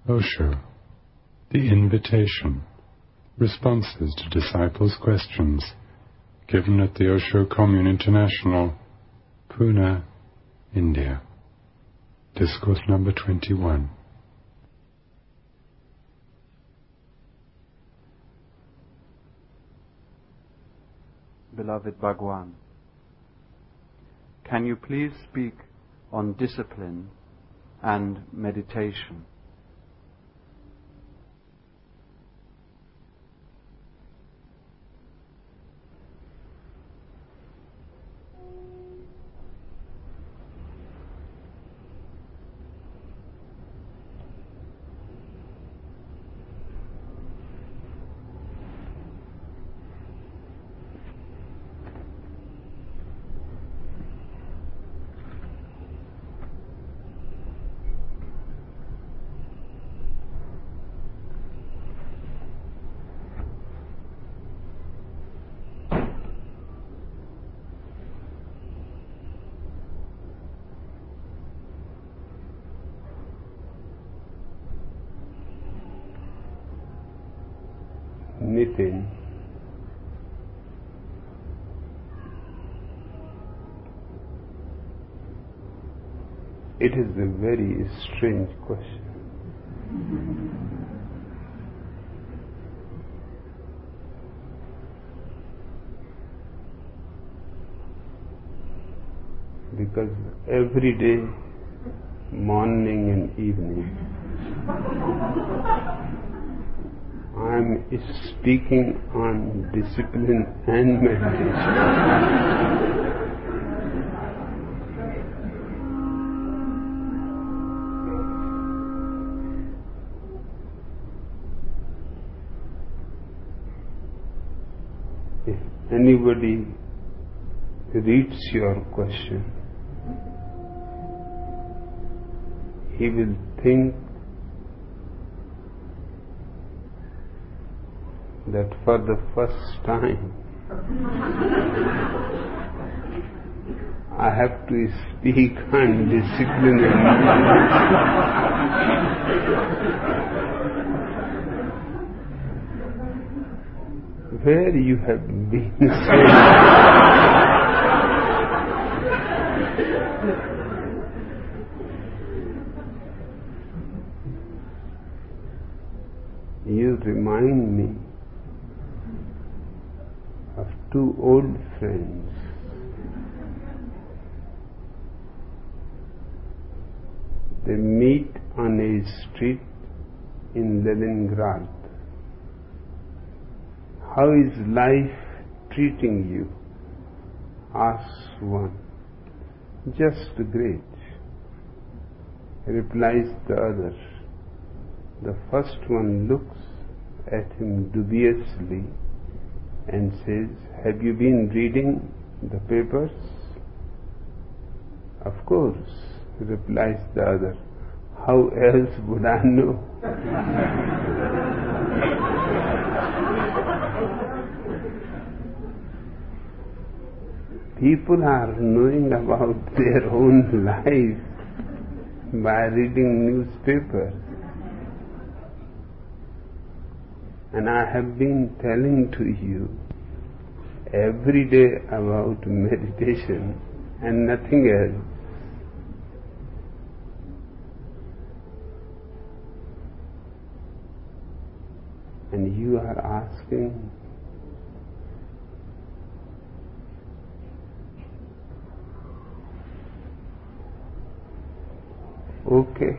Osho, The Invitation, Responses to Disciples' Questions, given at the Osho Commune International, Pune, India. Discourse number 21. Beloved Bhagwan, can you please speak on discipline and meditation? Nitin, it is a very strange question. Because every day, morning and evening, I am speaking on discipline and meditation. If anybody reads your question, he will think that for the first time I have to speak on discipline and where you have been you remind me of two old friends. They meet on a street in Leningrad. How is life treating you? Asks one. Just great, replies the other. The first one looks at him dubiously and says, have you been reading the papers? Of course, replies the other. How else would I know? People are knowing about their own life by reading newspapers. And I have been telling to you every day about meditation and nothing else. And you are asking, okay.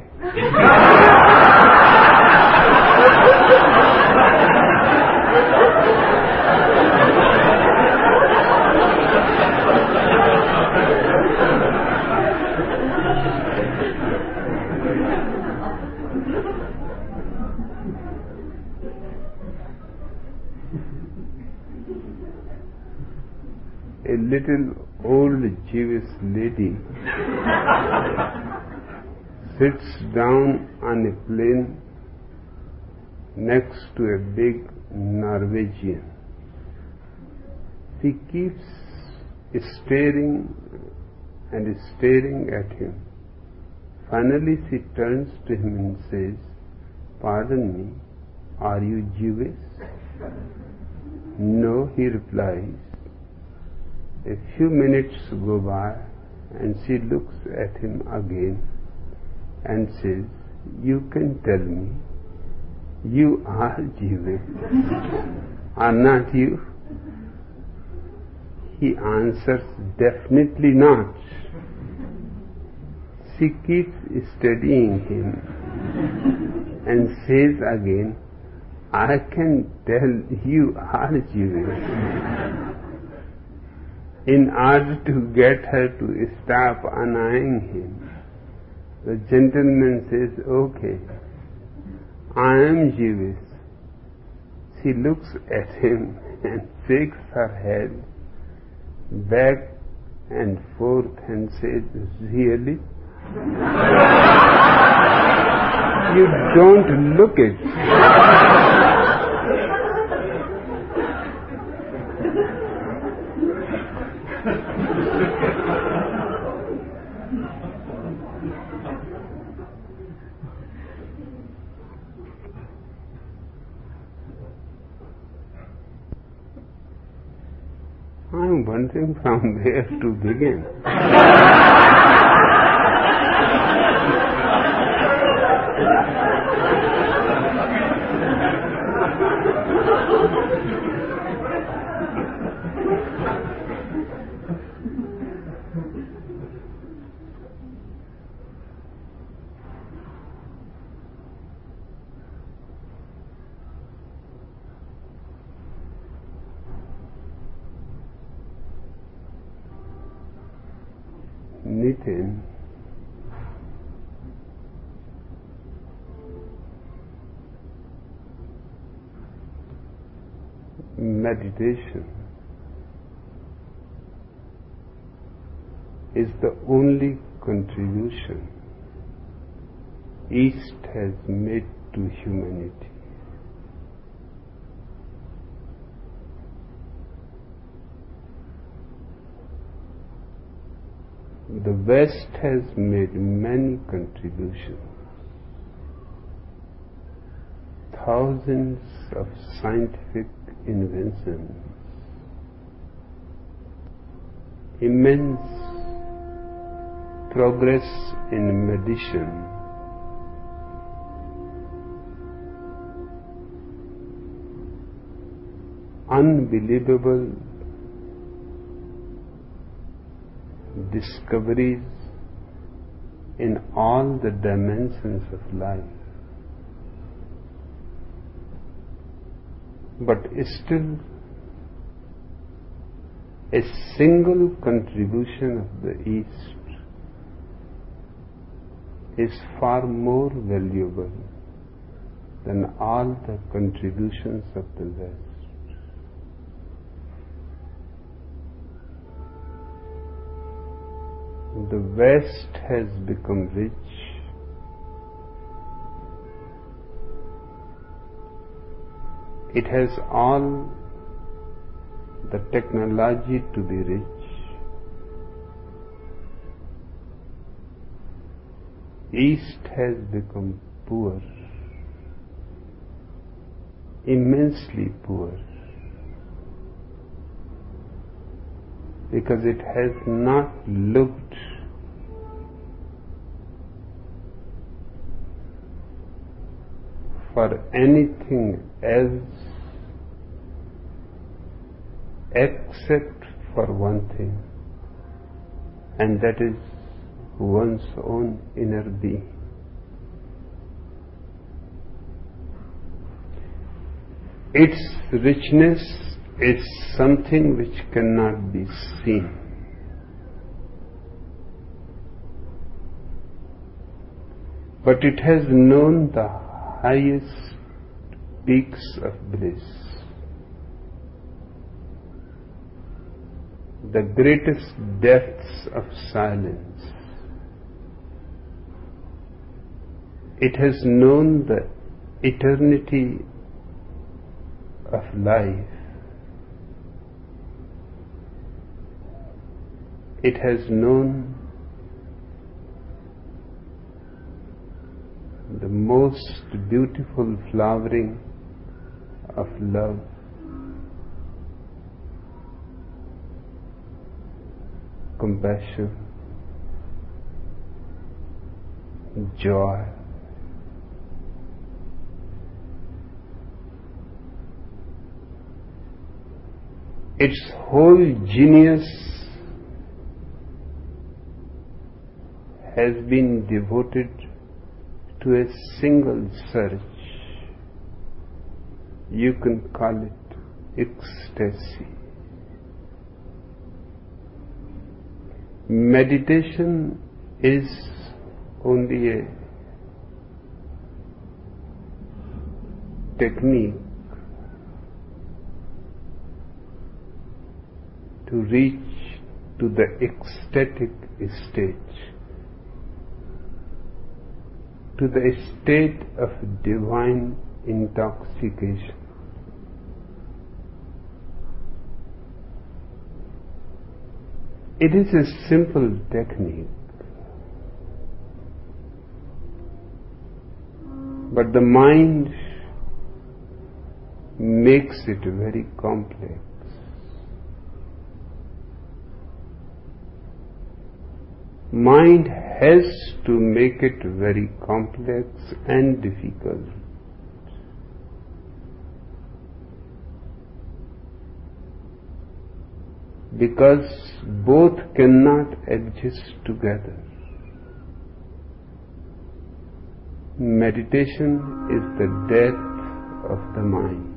A little old Jewish lady sits down on a plane next to a big Norwegian. She keeps staring and staring at him. Finally she turns to him and says, pardon me, are you Jewish? No, he replies. A few minutes go by and she looks at him again and says, you can tell me, you are Jewish, are not you? He answers, definitely not. She keeps studying him and says again, I can tell you are Jewish. In order to get her to stop annoying him, the gentleman says, okay, I am Jewish. She looks at him and shakes her head back and forth and says, really? You don't look it. I'm wondering from where to begin. Nitin, meditation is the only contribution East has made to humanity. The West has made many contributions. Thousands of scientific inventions, immense progress in medicine, unbelievable discoveries in all the dimensions of life. But still, a single contribution of the East is far more valuable than all the contributions of the West. The West has become rich. It has all the technology to be rich. East has become poor, immensely poor, because it has not looked for anything else except for one thing, and that is one's own inner being. Its richness is something which cannot be seen. But it has known the highest peaks of bliss, the greatest depths of silence. It has known the eternity of life. It has known the most beautiful flowering of love. Compassion, joy, its whole genius has been devoted to a single search. You can call it ecstasy. Meditation is only a technique to reach to the ecstatic stage, to the state of divine intoxication. It is a simple technique, but the mind makes it very complex. Mind has to make it very complex and difficult. Because both cannot exist together. Meditation is the death of the mind.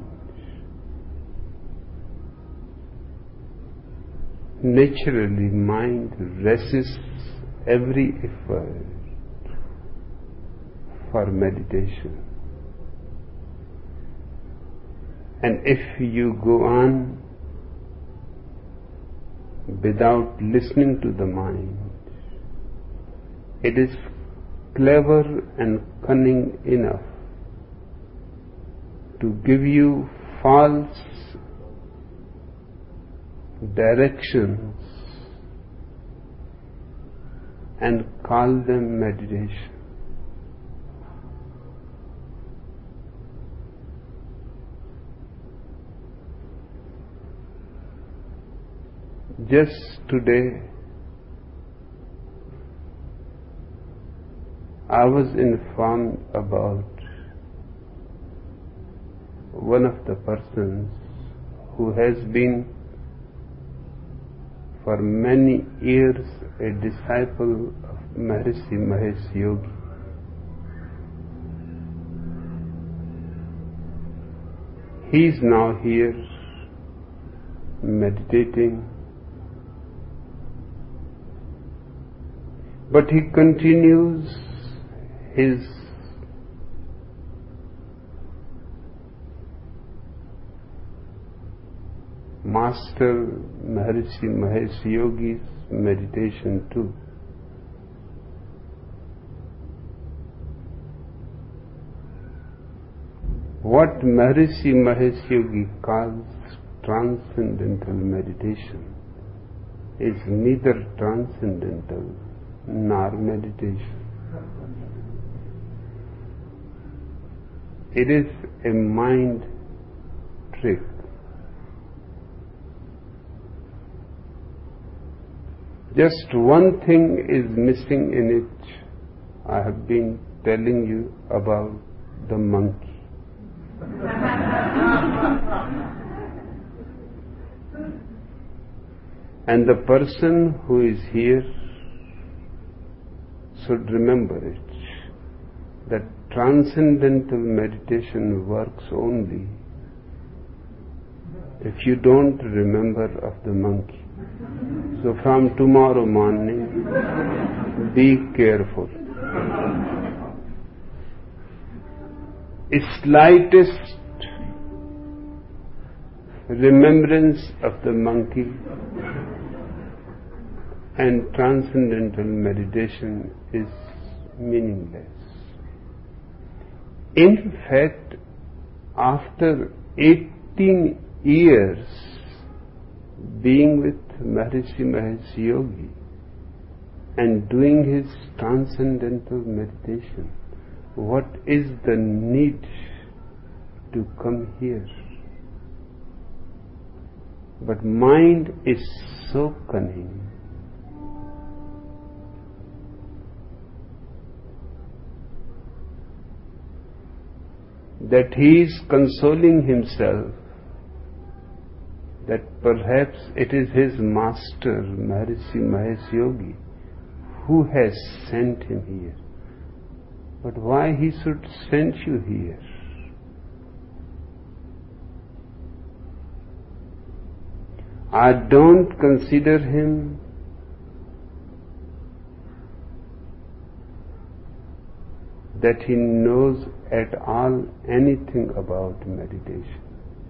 Naturally, mind resists every effort for meditation. And if you go on without listening to the mind, it is clever and cunning enough to give you false directions and call them meditation. Just today, I was informed about one of the persons who has been for many years a disciple of Maharishi Mahesh Yogi. He is now here meditating, but he continues his Master Maharishi Mahesh Yogi's meditation too. What Maharishi Mahesh Yogi calls transcendental meditation is neither transcendental nor meditation. It is a mind trick. Just one thing is missing in it. I have been telling you about the monkey. And the person who is here should remember it, that transcendental meditation works only if you don't remember of the monkey. So from tomorrow morning, be careful. Slightest remembrance of the monkey and transcendental meditation is meaningless. In fact, after 18 years being with Maharishi Mahesh Yogi and doing his transcendental meditation, what is the need to come here? But mind is so cunning. That he is consoling himself that perhaps it is his master, Maharishi Mahesh Yogi, who has sent him here. But why he should send you here? I don't consider him that he knows at all anything about meditation.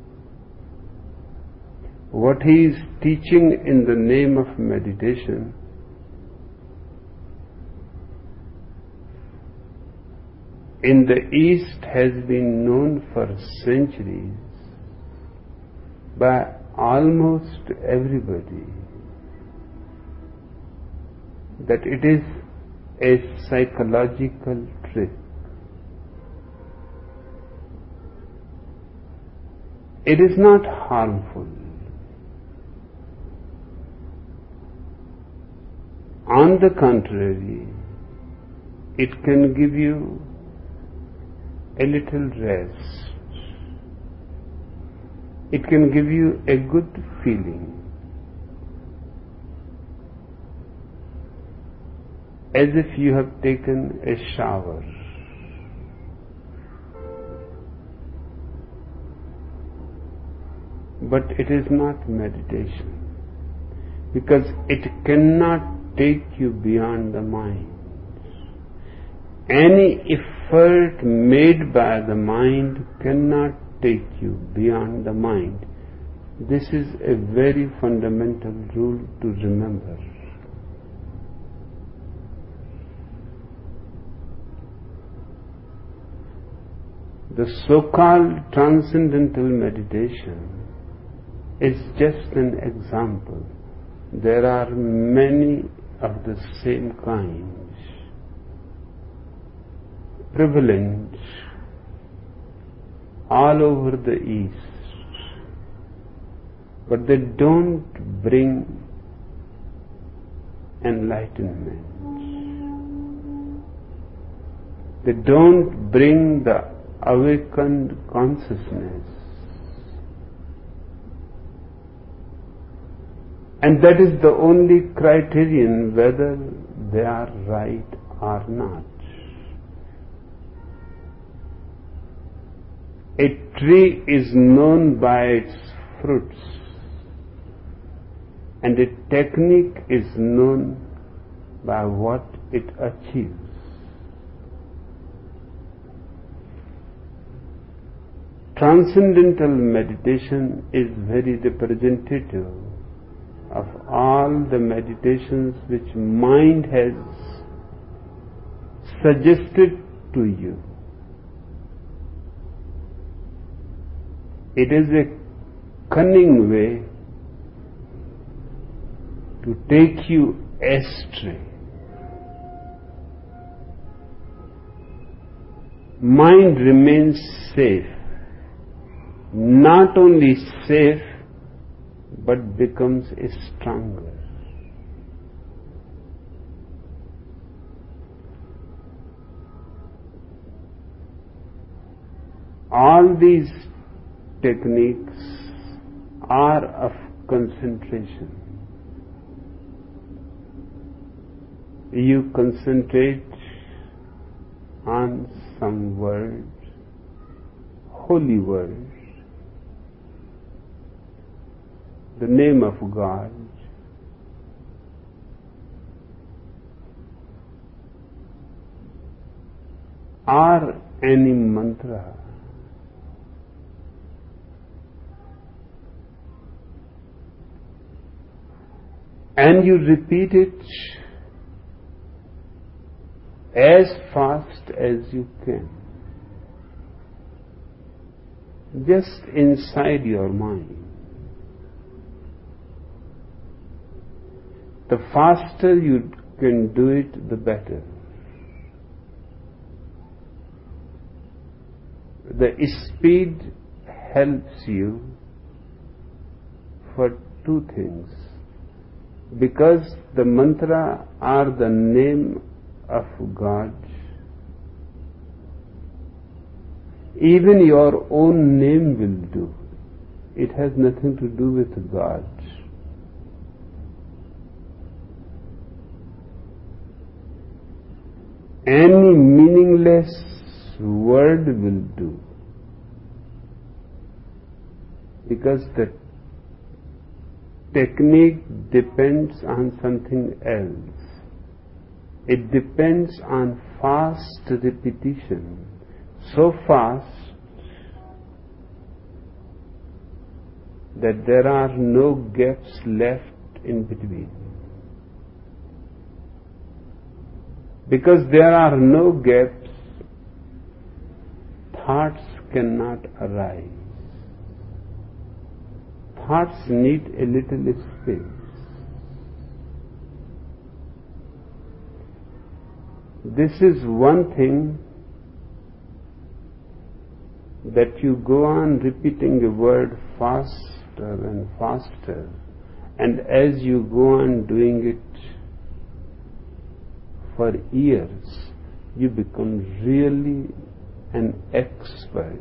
What he is teaching in the name of meditation in the East has been known for centuries by almost everybody, that it is a psychological trick. It is not harmful. On the contrary, it can give you a little rest. It can give you a good feeling, as if you have taken a shower. But it is not meditation, because it cannot take you beyond the mind. Any effort made by the mind cannot take you beyond the mind. This is a very fundamental rule to remember. The so-called transcendental meditation is just an example. There are many of the same kinds prevalent all over the East, but they don't bring enlightenment. They don't bring the awakened consciousness. And that is the only criterion whether they are right or not. A tree is known by its fruits, and a technique is known by what it achieves. Transcendental meditation is very representative of all the meditations which mind has suggested to you. It is a cunning way to take you astray. Mind remains safe, not only safe, but becomes stronger. All these techniques are of concentration. You concentrate on some word, holy word, the name of God, or any mantra. And you repeat it as fast as you can, just inside your mind. The faster you can do it, the better. The speed helps you for two things. Because the mantra are the name of God, even your own name will do. It has nothing to do with God. Any meaningless word will do, because the technique depends on something else. It depends on fast repetition, so fast that there are no gaps left in between. Because there are no gaps, thoughts cannot arise. Thoughts need a little space. This is one thing, that you go on repeating a word faster and faster, and as you go on doing it for years, you become really an expert.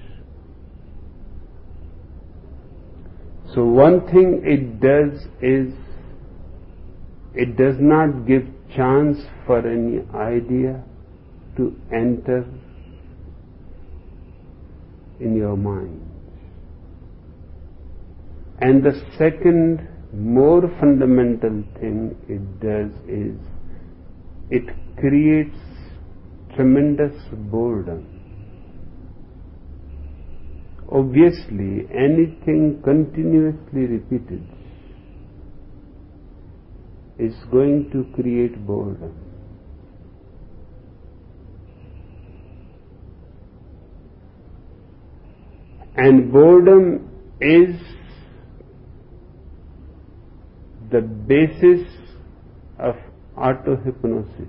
So one thing it does is, it does not give chance for any idea to enter in your mind. And the second, more fundamental thing it does is, it creates tremendous boredom. Obviously, anything continuously repeated is going to create boredom. And boredom is the basis of auto-hypnosis.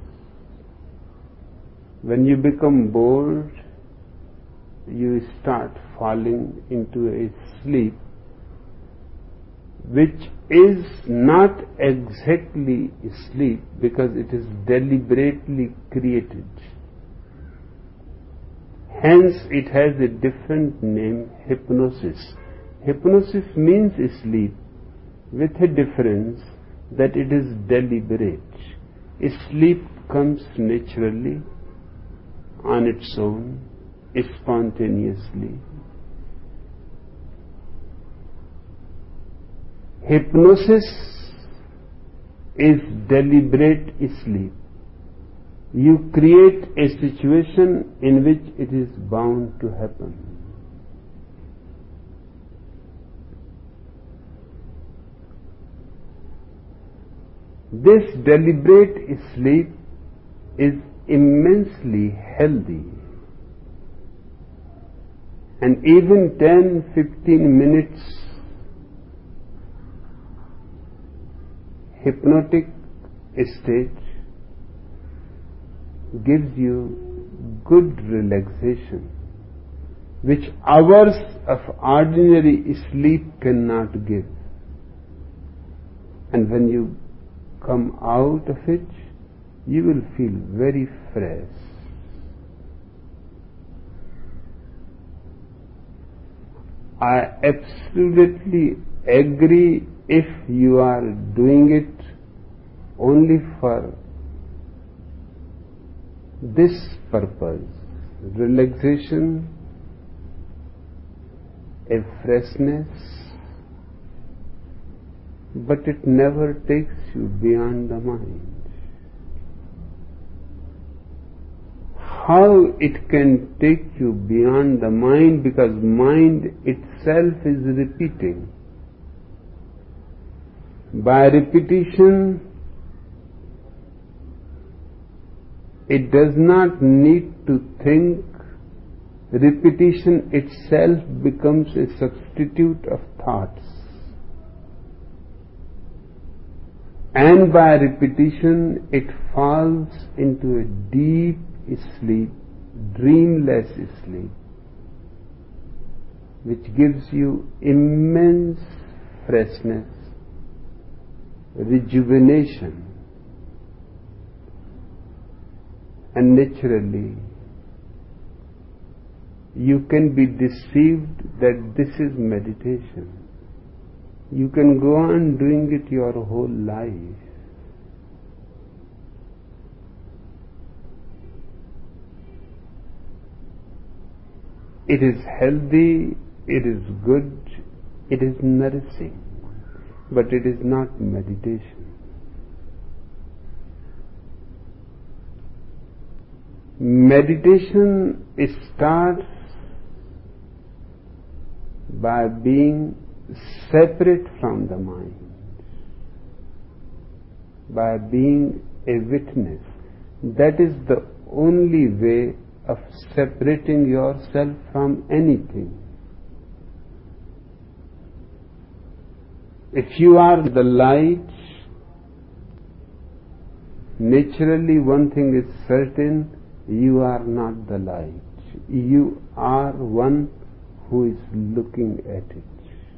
When you become bored, you start falling into a sleep which is not exactly sleep, because it is deliberately created. Hence it has a different name, hypnosis. Hypnosis means sleep, with a difference that it is deliberate. Sleep comes naturally, on its own, spontaneously. Hypnosis is deliberate sleep. You create a situation in which it is bound to happen. This deliberate sleep is immensely healthy, and even 10-15 minutes hypnotic state gives you good relaxation, which hours of ordinary sleep cannot give. And when you come out of it, you will feel very fresh. I absolutely agree if you are doing it only for this purpose, relaxation, a freshness, but it never takes you beyond the mind. How it can take you beyond the mind? Because mind itself is repeating. By repetition, it does not need to think. Repetition itself becomes a substitute of thoughts. And by repetition, it falls into a deep sleep, dreamless sleep. which gives you immense freshness, rejuvenation, and naturally you can be deceived that this is meditation. You can go on doing it your whole life. It is healthy, it is good, it is nourishing, but it is not meditation. Meditation starts by being separate from the mind, by being a witness. That is the only way of separating yourself from anything. If you are the light, naturally one thing is certain, you are not the light. You are one who is looking at it.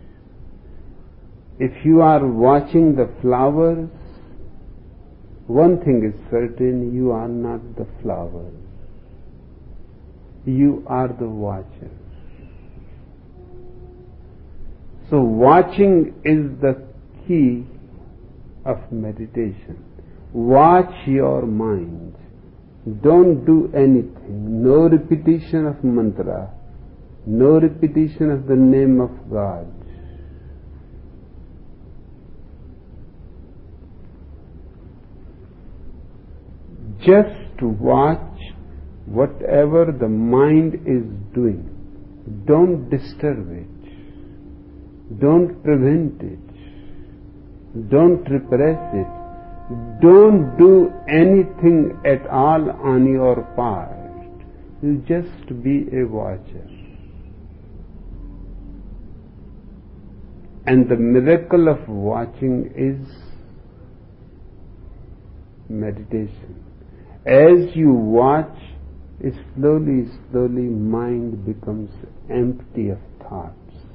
If you are watching the flowers, one thing is certain, you are not the flowers. You are the watcher. So watching is the key of meditation. Watch your mind. Don't do anything. No repetition of mantra. No repetition of the name of God. Just watch whatever the mind is doing. Don't disturb it. Don't prevent it. Don't repress it. Don't do anything at all on your part. You just be a watcher. And the miracle of watching is meditation. As you watch, slowly, mind becomes empty of thoughts.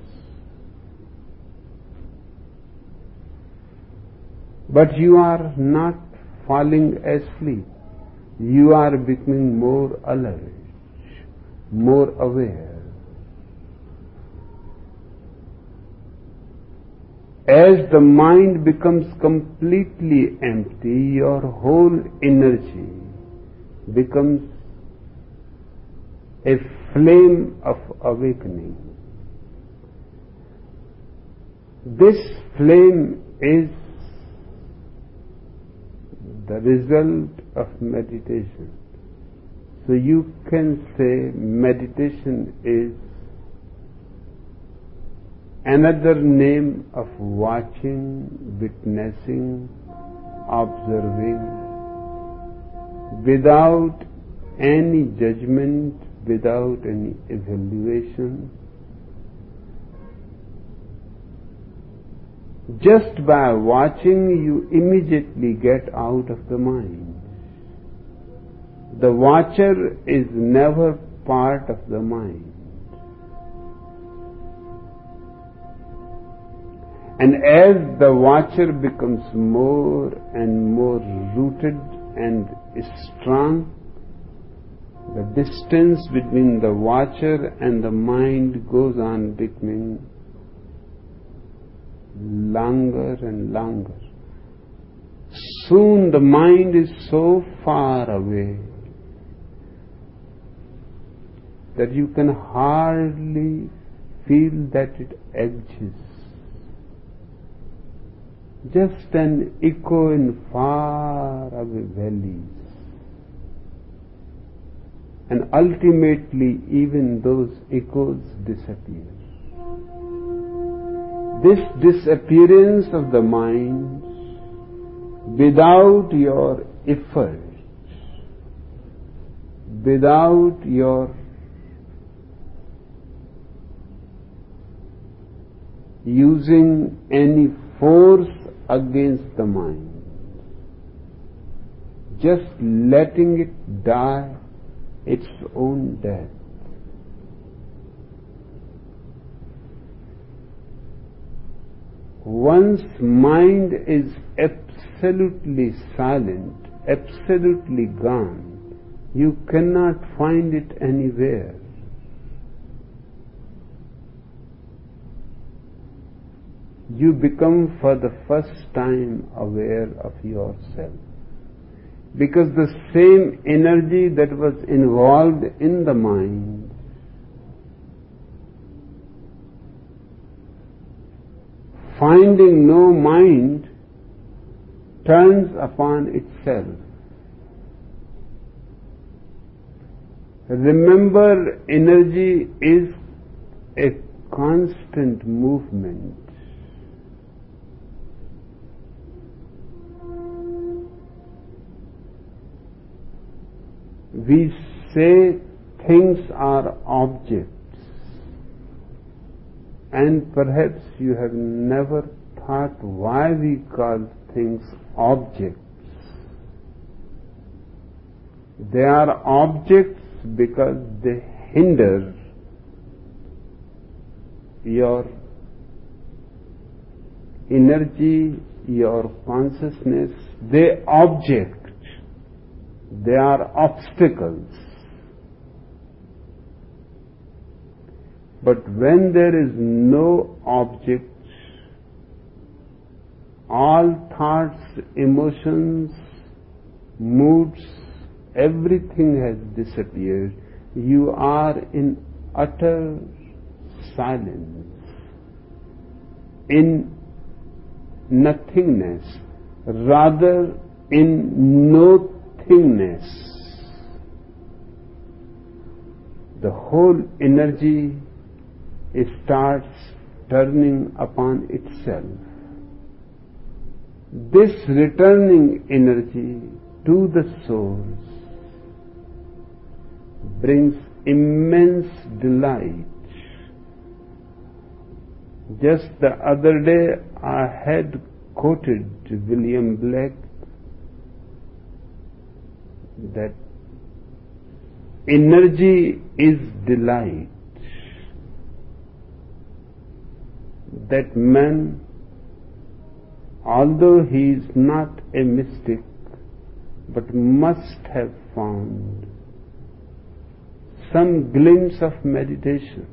But you are not falling asleep. You are becoming more alert, more aware. As the mind becomes completely empty, your whole energy becomes a flame of awakening. This flame is the result of meditation. So you can say meditation is another name of watching, witnessing, observing, without any judgment, without any evaluation. Just by watching, you immediately get out of the mind. The watcher is never part of the mind. And as the watcher becomes more and more rooted and strong, the distance between the watcher and the mind goes on becoming longer and longer. Soon the mind is so far away that you can hardly feel that it exists. Just an echo in far away valleys. And ultimately even those echoes disappear. This disappearance of the mind without your effort, without your using any force against the mind, just letting it die its own death. Once mind is absolutely silent, absolutely gone, you cannot find it anywhere. You become for the first time aware of yourself. Because the same energy that was involved in the mind finding no mind turns upon itself. Remember, energy is a constant movement. We say things are objects, and perhaps you have never thought why we call things objects. They are objects because they hinder your energy, your consciousness. They object. They are obstacles. But when there is no object, all thoughts, emotions, moods, everything has disappeared. You are in utter silence, in nothingness, rather in nothingness. The whole energy starts turning upon itself. This returning energy to the source brings immense delight. Just the other day I had quoted William Blake that energy is delight. That man, although he is not a mystic, but must have found some glimpse of meditation.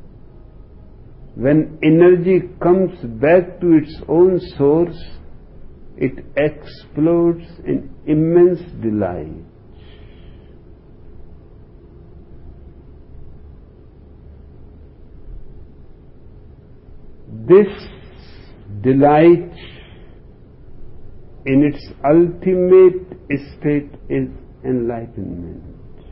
When energy comes back to its own source, it explodes in immense delight. This delight in its ultimate state is enlightenment.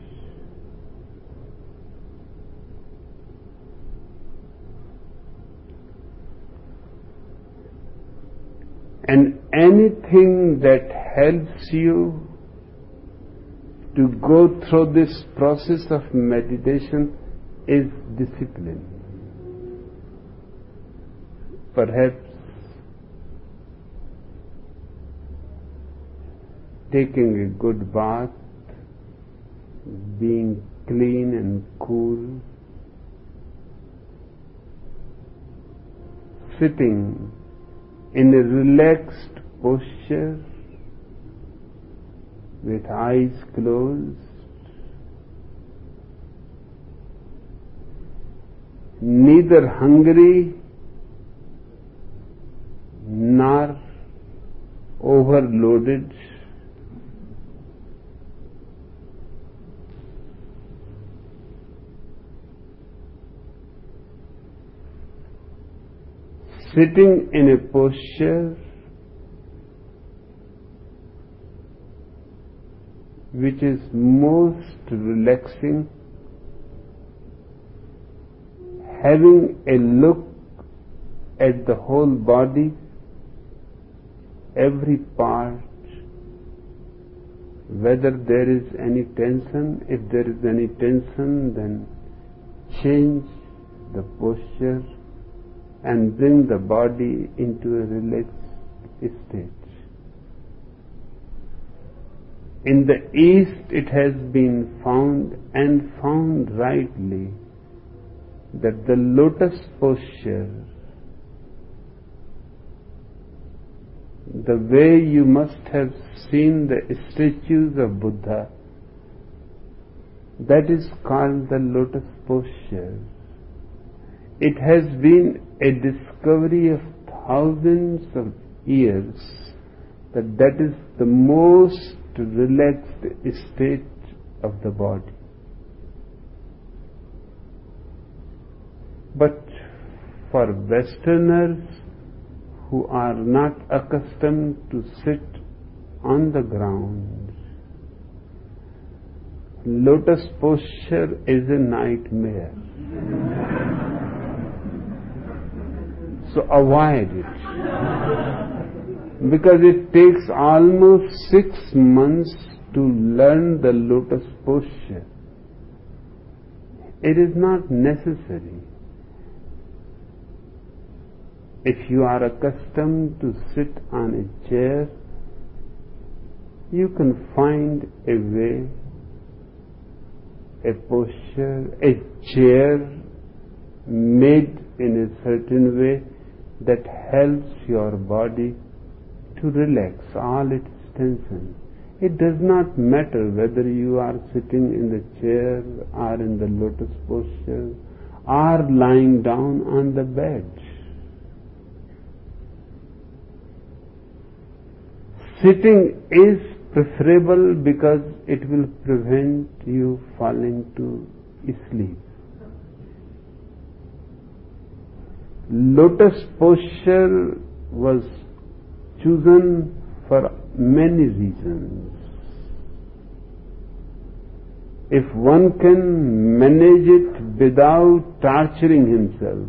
And anything that helps you to go through this process of meditation is discipline. Perhaps taking a good bath, being clean and cool, sitting in a relaxed posture with eyes closed, neither hungry nor overloaded, sitting in a posture which is most relaxing, having a look at the whole body, every part, whether there is any tension. If there is any tension, then change the posture and bring the body into a relaxed state. In the East, it has been found, and found rightly, that the lotus posture the way you must have seen the statues of Buddha, that is called the lotus posture. It has been a discovery of thousands of years that is the most relaxed state of the body. But for Westerners who are not accustomed to sit on the ground, lotus posture is a nightmare. So avoid it. Because it takes almost 6 months to learn the lotus posture. It is not necessary. If you are accustomed to sit on a chair, you can find a way, a posture, a chair made in a certain way that helps your body to relax all its tension. It does not matter whether you are sitting in the chair or in the lotus posture or lying down on the bed. Sitting is preferable because it will prevent you falling to sleep. Lotus posture was chosen for many reasons. If one can manage it without torturing himself,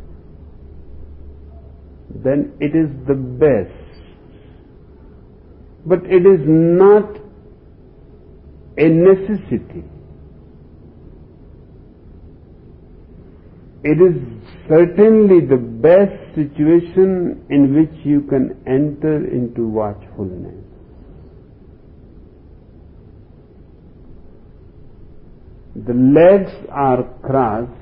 then it is the best. But it is not a necessity. It is certainly the best situation in which you can enter into watchfulness. The legs are crossed.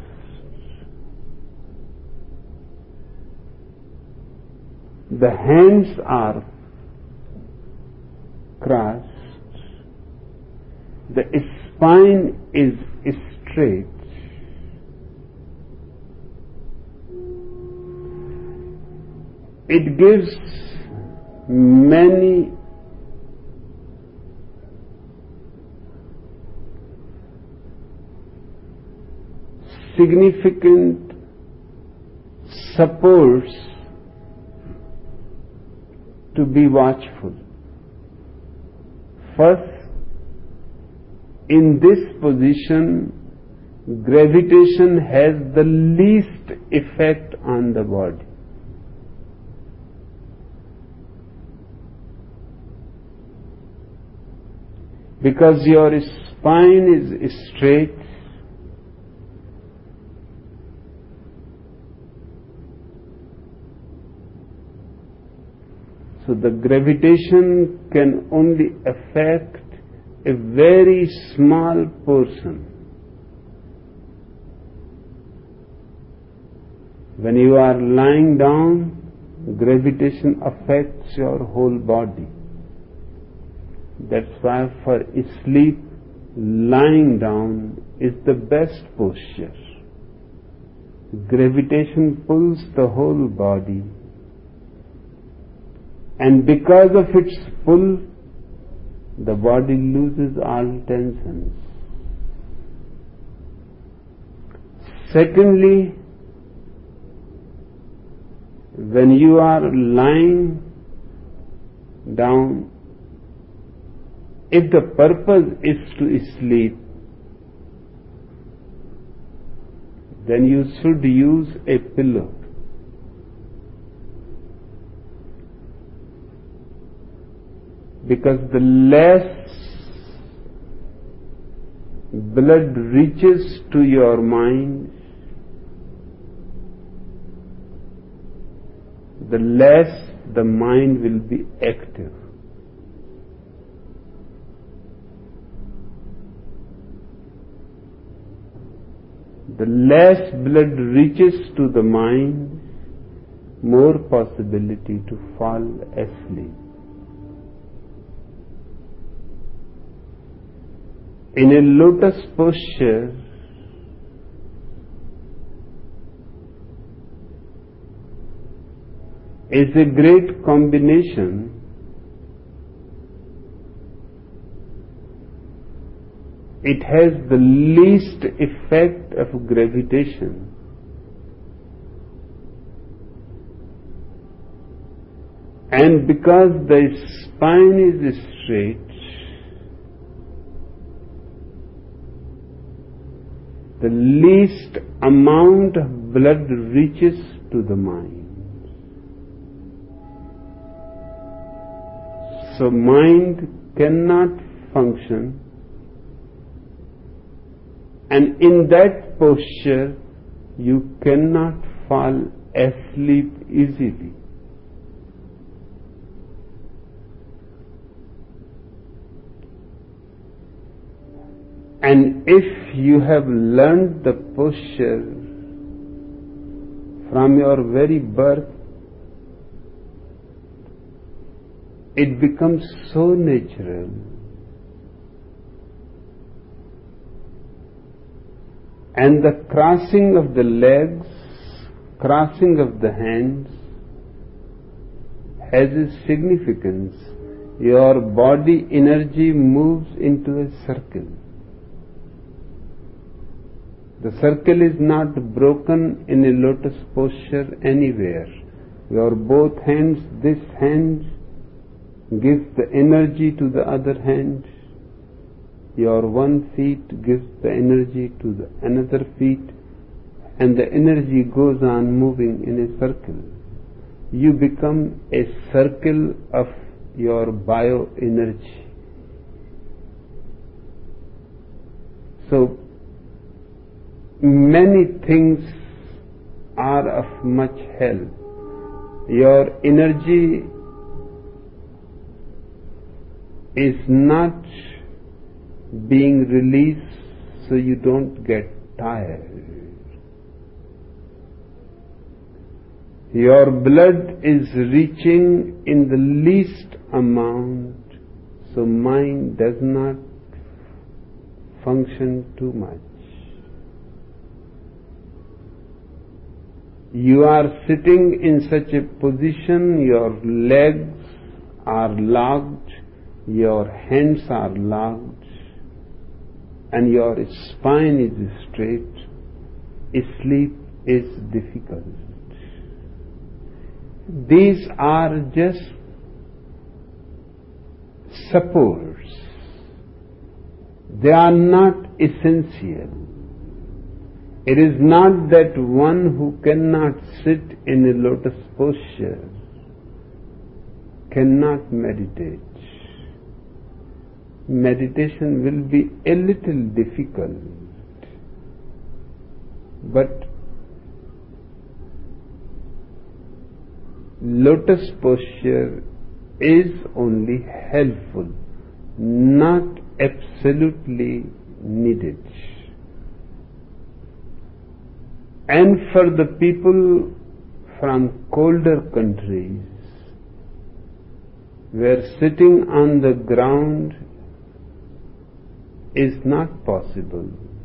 The hands are crossed. The spine is straight. It gives many significant supports to be watchful. First, in this position, gravitation has the least effect on the body. Because your spine is straight, so the gravitation can only affect a very small portion. When you are lying down, gravitation affects your whole body. That's why for sleep, lying down is the best posture. Gravitation pulls the whole body, and because of its pull, the body loses all tensions. Secondly, when you are lying down, if the purpose is to sleep, then you should use a pillow. Because the less blood reaches to your mind, the less the mind will be active. The less blood reaches to the mind, more possibility to fall asleep. In a lotus posture, is a great combination it has the least effect of gravitation. And because the spine is straight, the least amount of blood reaches to the mind. So mind cannot function, and in that posture you cannot fall asleep easily. And if you have learned the posture from your very birth, it becomes so natural. And the crossing of the legs, crossing of the hands has a significance. Your body energy moves into a circle. The circle is not broken in a lotus posture anywhere. Your both hands, this hand gives the energy to the other hand. Your one feet gives the energy to the another feet, and the energy goes on moving in a circle. You become a circle of your bioenergy. So many things are of much help. Your energy is not being released so you don't get tired. Your blood is reaching in the least amount so mind does not function too much. You are sitting in such a position, your legs are locked, your hands are locked, and your spine is straight. Sleep is difficult. These are just supports. They are not essential. It is not that one who cannot sit in a lotus posture cannot meditate. Meditation will be a little difficult, but lotus posture is only helpful, not absolutely needed. And for the people from colder countries, where sitting on the ground is not possible,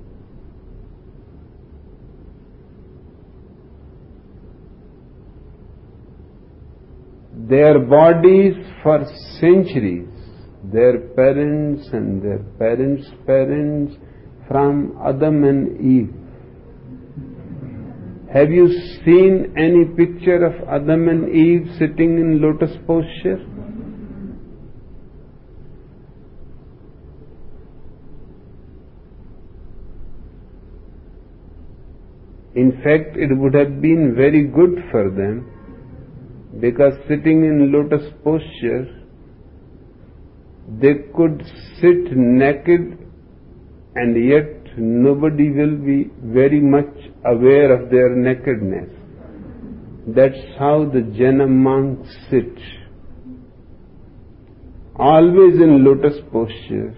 their bodies for centuries, their parents and their parents' parents, from Adam and Eve. Have you seen any picture of Adam and Eve sitting in lotus posture? In fact, it would have been very good for them, because sitting in lotus posture, they could sit naked and yet nobody will be very much aware of their nakedness. That's how the Jaina monks sit. Always in lotus posture.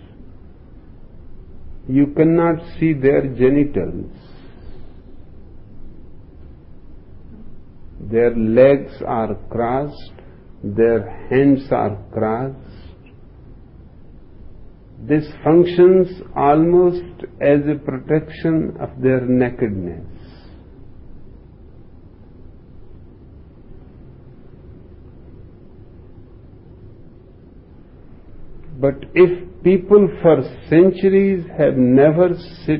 You cannot see their genitals. Their legs are crossed, their hands are crossed. This functions almost as a protection of their nakedness. But if people for centuries have never sit,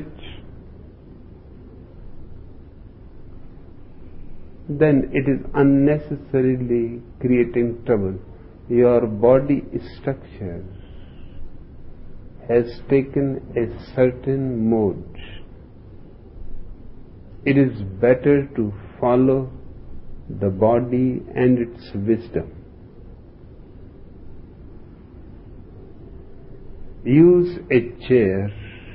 then it is unnecessarily creating trouble. Your body structure has taken a certain mode. It is better to follow the body and its wisdom. Use a chair.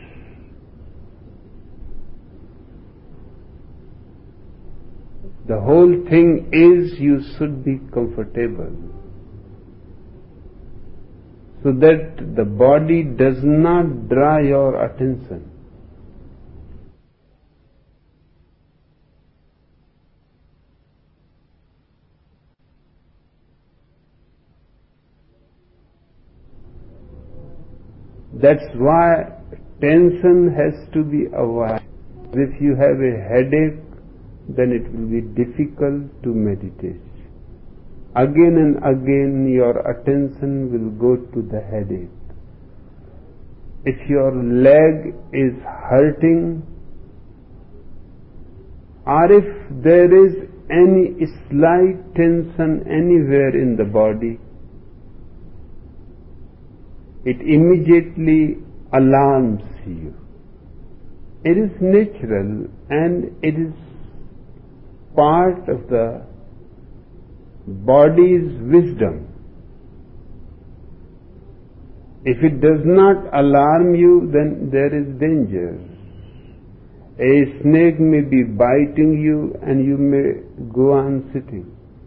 The whole thing is you should be comfortable, so that the body does not draw your attention. That's why tension has to be avoided. If you have a headache, then it will be difficult to meditate. Again and again your attention will go to the headache. If your leg is hurting, or if there is any slight tension anywhere in the body, it immediately alarms you. It is natural and it is part of the body's wisdom. If it does not alarm you, then there is danger. A snake may be biting you and you may go on sitting.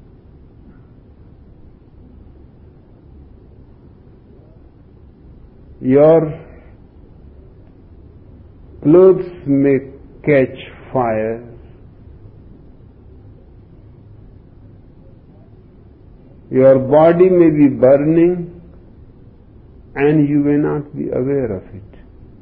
Your clothes may catch fire. Your body may be burning and you may not be aware of it.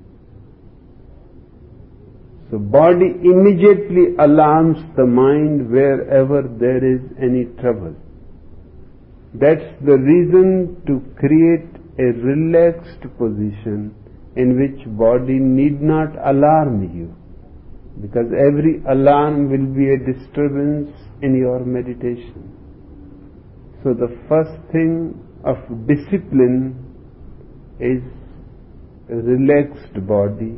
So body immediately alarms the mind wherever there is any trouble. That's the reason to create a relaxed position in which body need not alarm you, because every alarm will be a disturbance in your meditation. So the first thing of discipline is a relaxed body,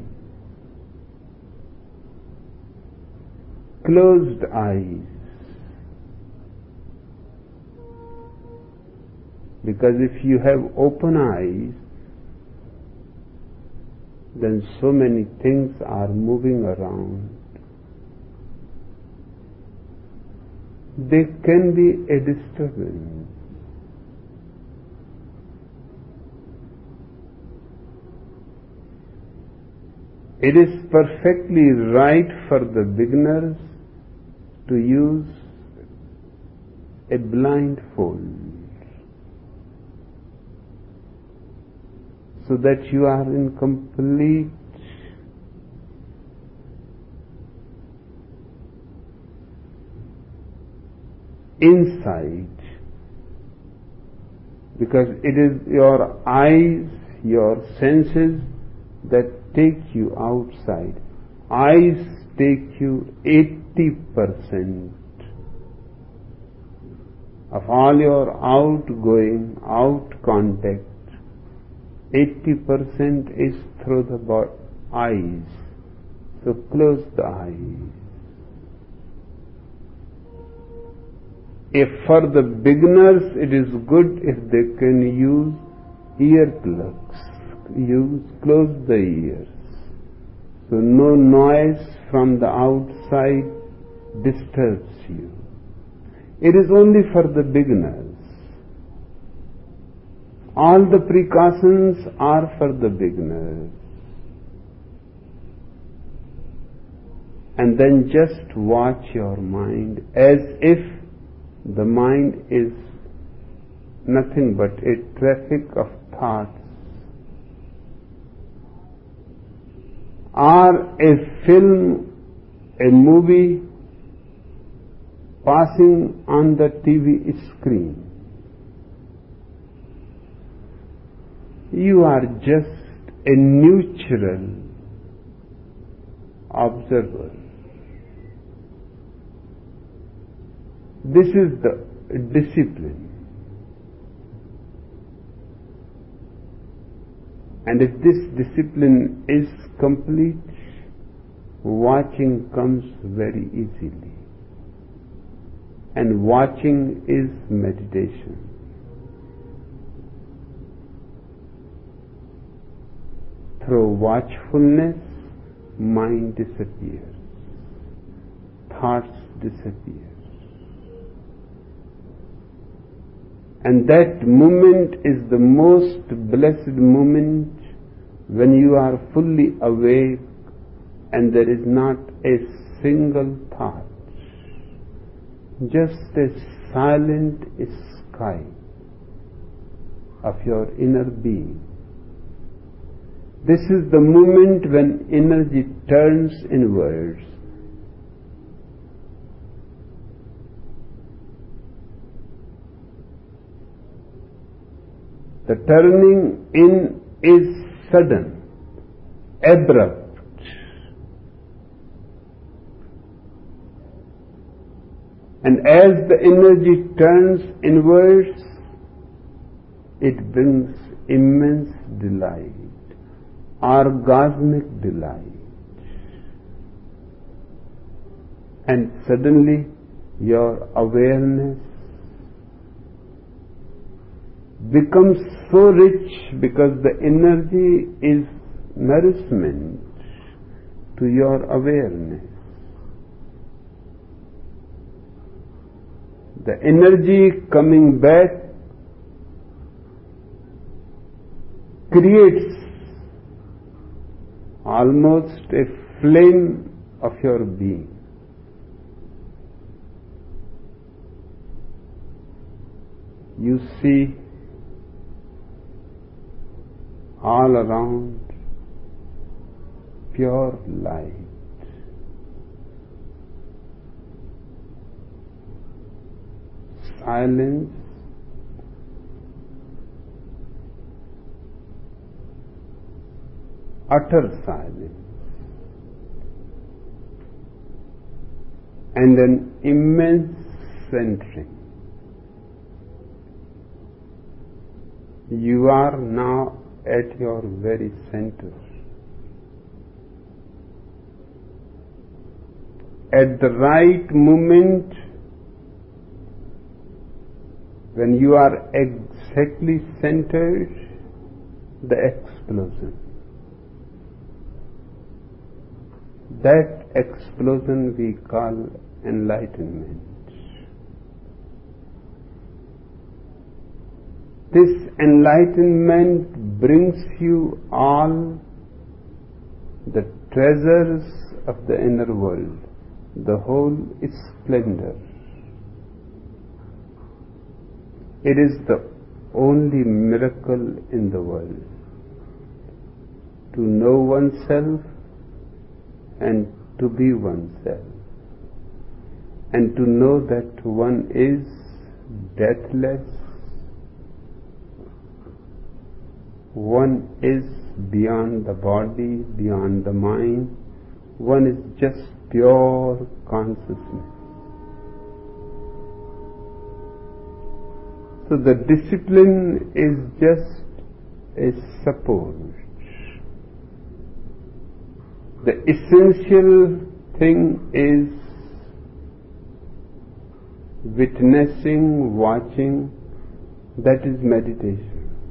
closed eyes. Because if you have open eyes, then so many things are moving around. They can be a disturbance. It is perfectly right for the beginners to use a blindfold, so that you are in complete insight, because it is your eyes, your senses that take you outside. Eyes take you 80% of all your outgoing, out contact. 80% is through the eyes. So close the eyes. If for the beginners it is good if they can use earplugs, close the ears, so no noise from the outside disturbs you. It is only for the beginners. All the precautions are for the beginners. And then just watch your mind as if the mind is nothing but a traffic of thoughts, or a film, a movie passing on the TV screen. You are just a neutral observer. This is the discipline. And if this discipline is complete, watching comes very easily. And watching is meditation. Through watchfulness, mind disappears. Thoughts disappear. And that moment is the most blessed moment when you are fully awake and there is not a single thought. Just a silent sky of your inner being. This is the moment when energy turns inwards. The turning in is sudden, abrupt. And as the energy turns inwards, it brings immense delight, orgasmic delight. And suddenly your awareness becomes so rich because the energy is nourishment to your awareness. The energy coming back creates almost a flame of your being. You see all around pure light. Silence, utter silence, and an immense centering. You are now at your very center. At the right moment, when you are exactly centered, the explosion. That explosion we call enlightenment. This enlightenment brings you all the treasures of the inner world, the whole splendor. It is the only miracle in the world to know oneself and to be oneself, and to know that one is deathless, one is beyond the body, beyond the mind, one is just pure consciousness. So the discipline is just a support. The essential thing is witnessing, watching, that is meditation.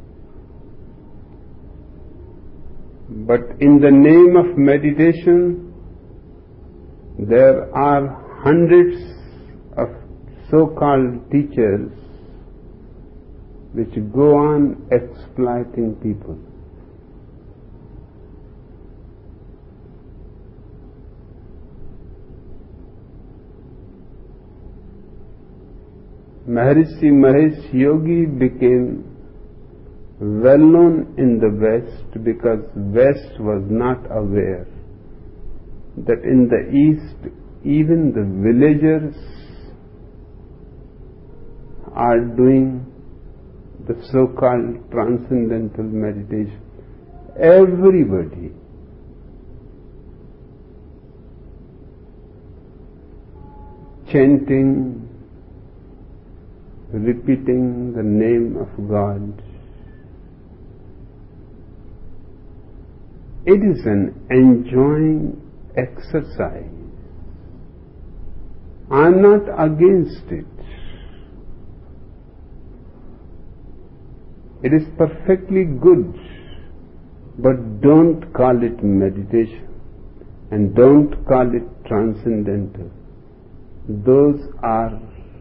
But in the name of meditation, there are hundreds of so-called teachers which go on exploiting people. Maharishi Mahesh Yogi became well known in the West because West was not aware that in the East even the villagers are doing the so-called transcendental meditation. Everybody. Chanting, repeating the name of God. It is an enjoying exercise. I am not against it. It is perfectly good, but don't call it meditation and don't call it transcendental. Those are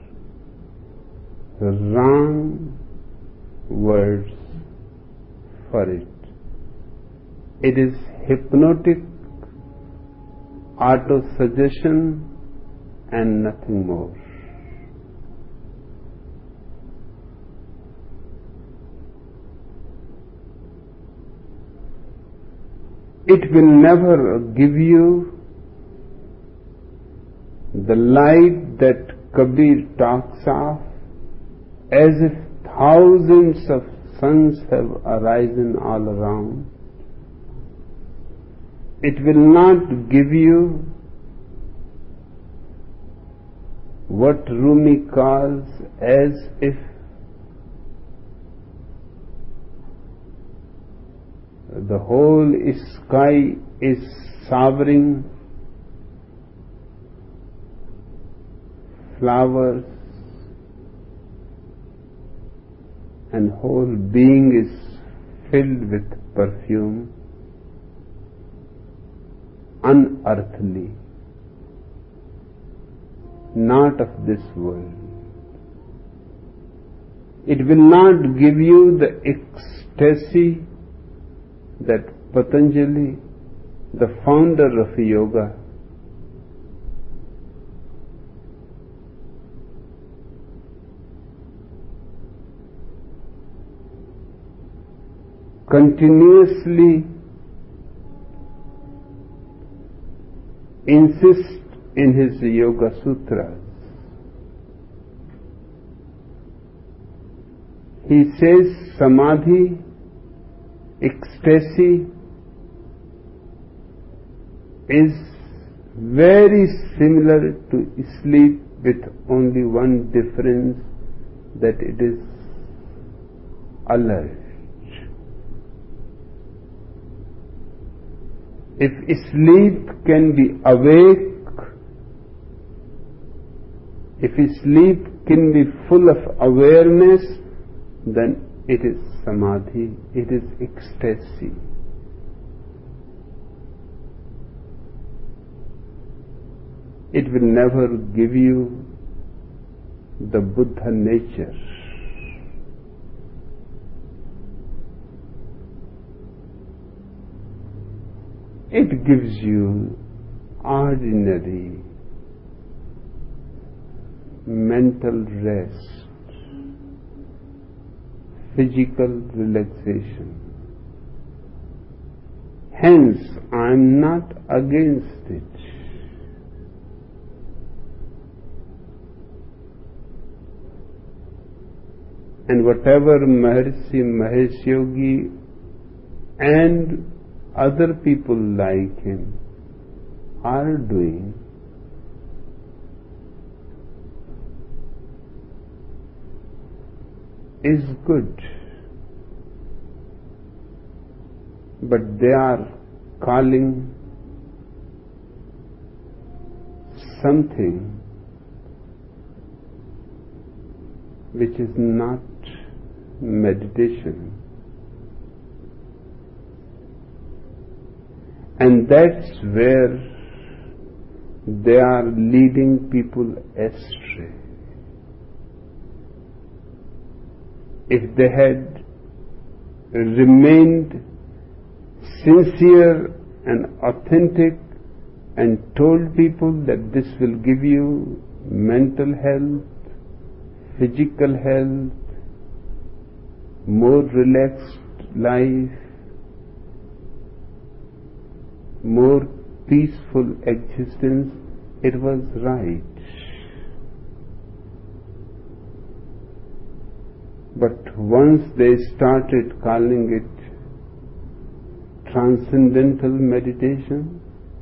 wrong words for it. It is hypnotic auto-suggestion and nothing more. It will never give you the light that Kabir talks of, as if thousands of suns have arisen all around. It will not give you what Rumi calls as if the whole sky is showering flowers and whole being is filled with perfume, unearthly, not of this world. It will not give you the ecstasy that Patanjali, the founder of yoga, continuously insists in his Yoga Sutras. He says samadhi, ecstasy, is very similar to sleep, with only one difference, that it is alert. If sleep can be awake, if sleep can be full of awareness, then it is samadhi, it is ecstasy. It will never give you the Buddha nature. It gives you ordinary mental rest, physical relaxation. Hence, I am not against it. And whatever Maharishi Mahesh Yogi and other people like him are doing, is good, but they are calling something which is not meditation. And that's where they are leading people astray. If they had remained sincere and authentic and told people that this will give you mental health, physical health, more relaxed life, more peaceful existence, it was right. But once they started calling it transcendental meditation,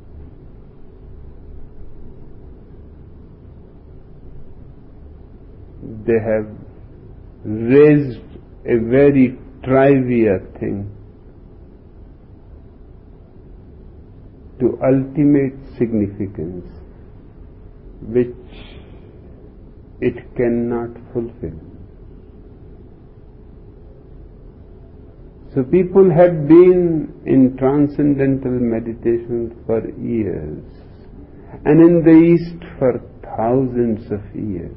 they have raised a very trivial thing to ultimate significance, which it cannot fulfill. So people had been in transcendental meditation for years, and in the East for thousands of years.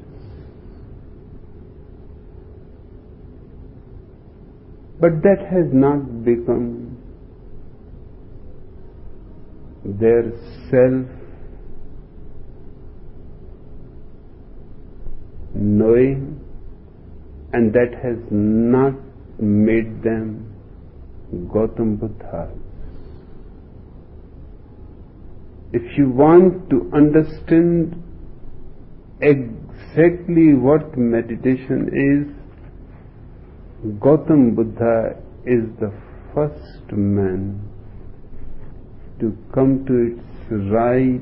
But that has not become their self-knowing, and that has not made them Gautam Buddhas. If you want to understand exactly what meditation is, Gautam Buddha is the first man to come to its right,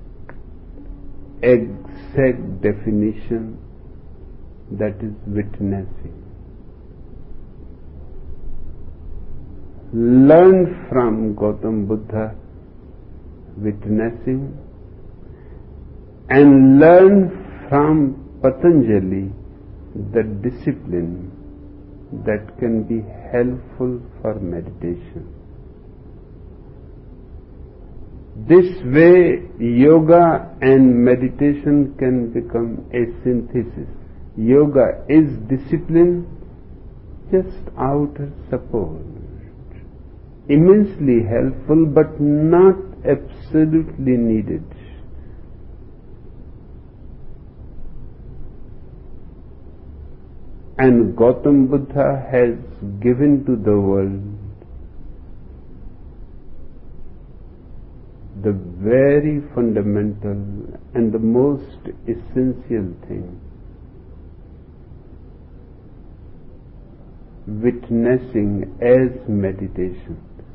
exact definition, that is witnessing. Learn from Gautam Buddha witnessing, and learn from Patanjali the discipline that can be helpful for meditation. This way, yoga and meditation can become a synthesis. Yoga is discipline, just outer support. Immensely helpful, but not absolutely needed. And Gautam Buddha has given to the world the very fundamental and the most essential thing, witnessing as meditation.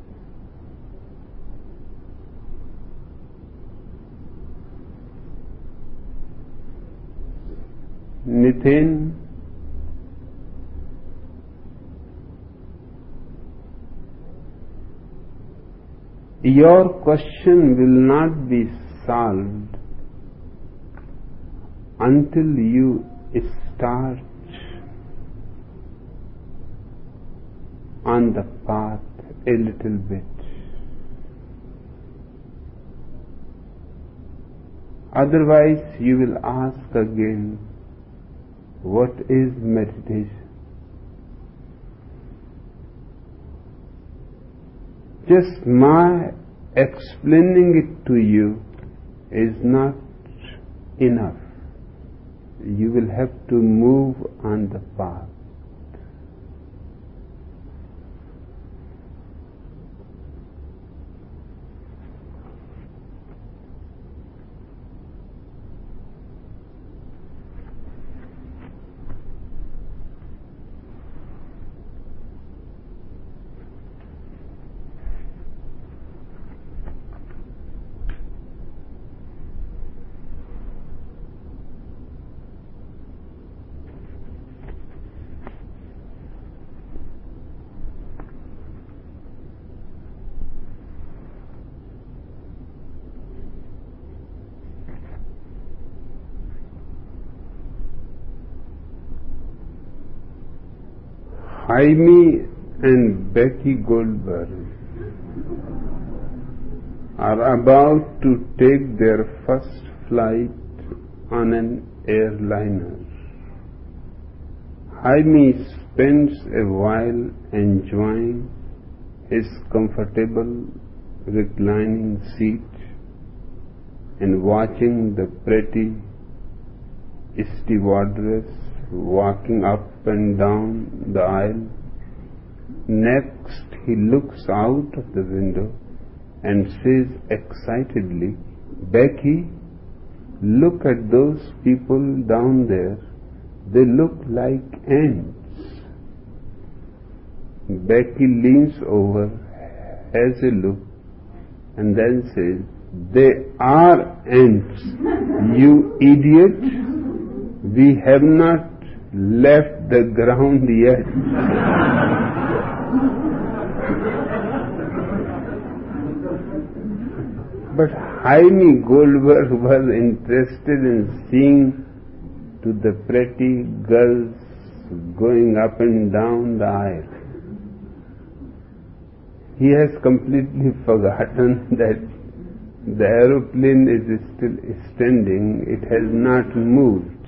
Nitin, your question will not be solved until you start on the path a little bit. Otherwise, you will ask again, what is meditation? Just my explaining it to you is not enough. You will have to move on the path. Jaime and Becky Goldberg are about to take their first flight on an airliner. Jaime spends a while enjoying his comfortable reclining seat and watching the pretty stewardess walking up and down the aisle. Next, he looks out of the window and says excitedly, "Becky, look at those people down there. They look like ants." Becky leans over, has a look, and then says, "They are ants, you idiot. We have not left the ground yet." But Jaime Goldberg was interested in seeing to the pretty girls going up and down the aisle. He has completely forgotten that the aeroplane is still standing, it has not moved.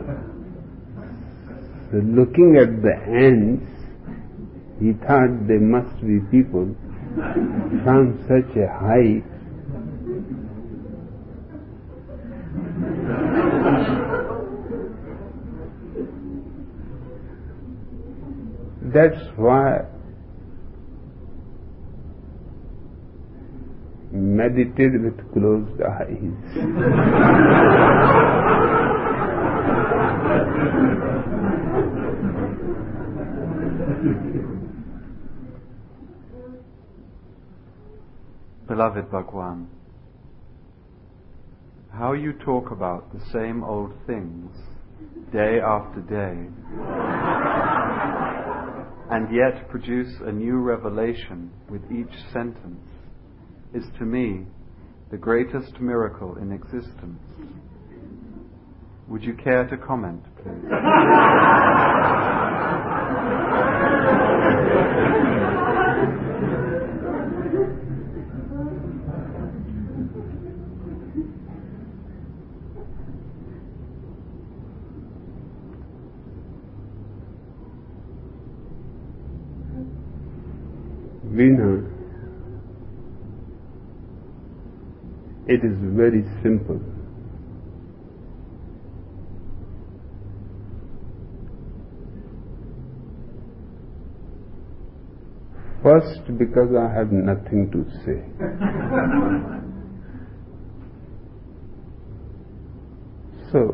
So looking at the ants, he thought they must be people from such a height. That's why meditate with closed eyes. Beloved Bhagwan, how you talk about the same old things day after day and yet produce a new revelation with each sentence is to me the greatest miracle in existence. Would you care to comment, please? Veena, it is very simple. First, because I have nothing to say. So,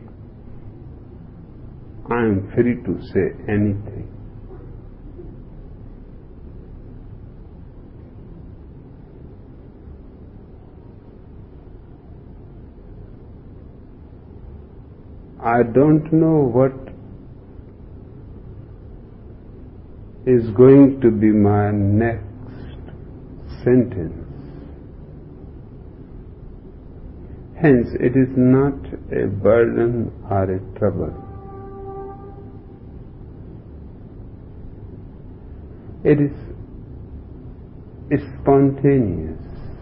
I am free to say anything. I don't know what is going to be my next sentence. Hence, it is not a burden or a trouble. It is spontaneous.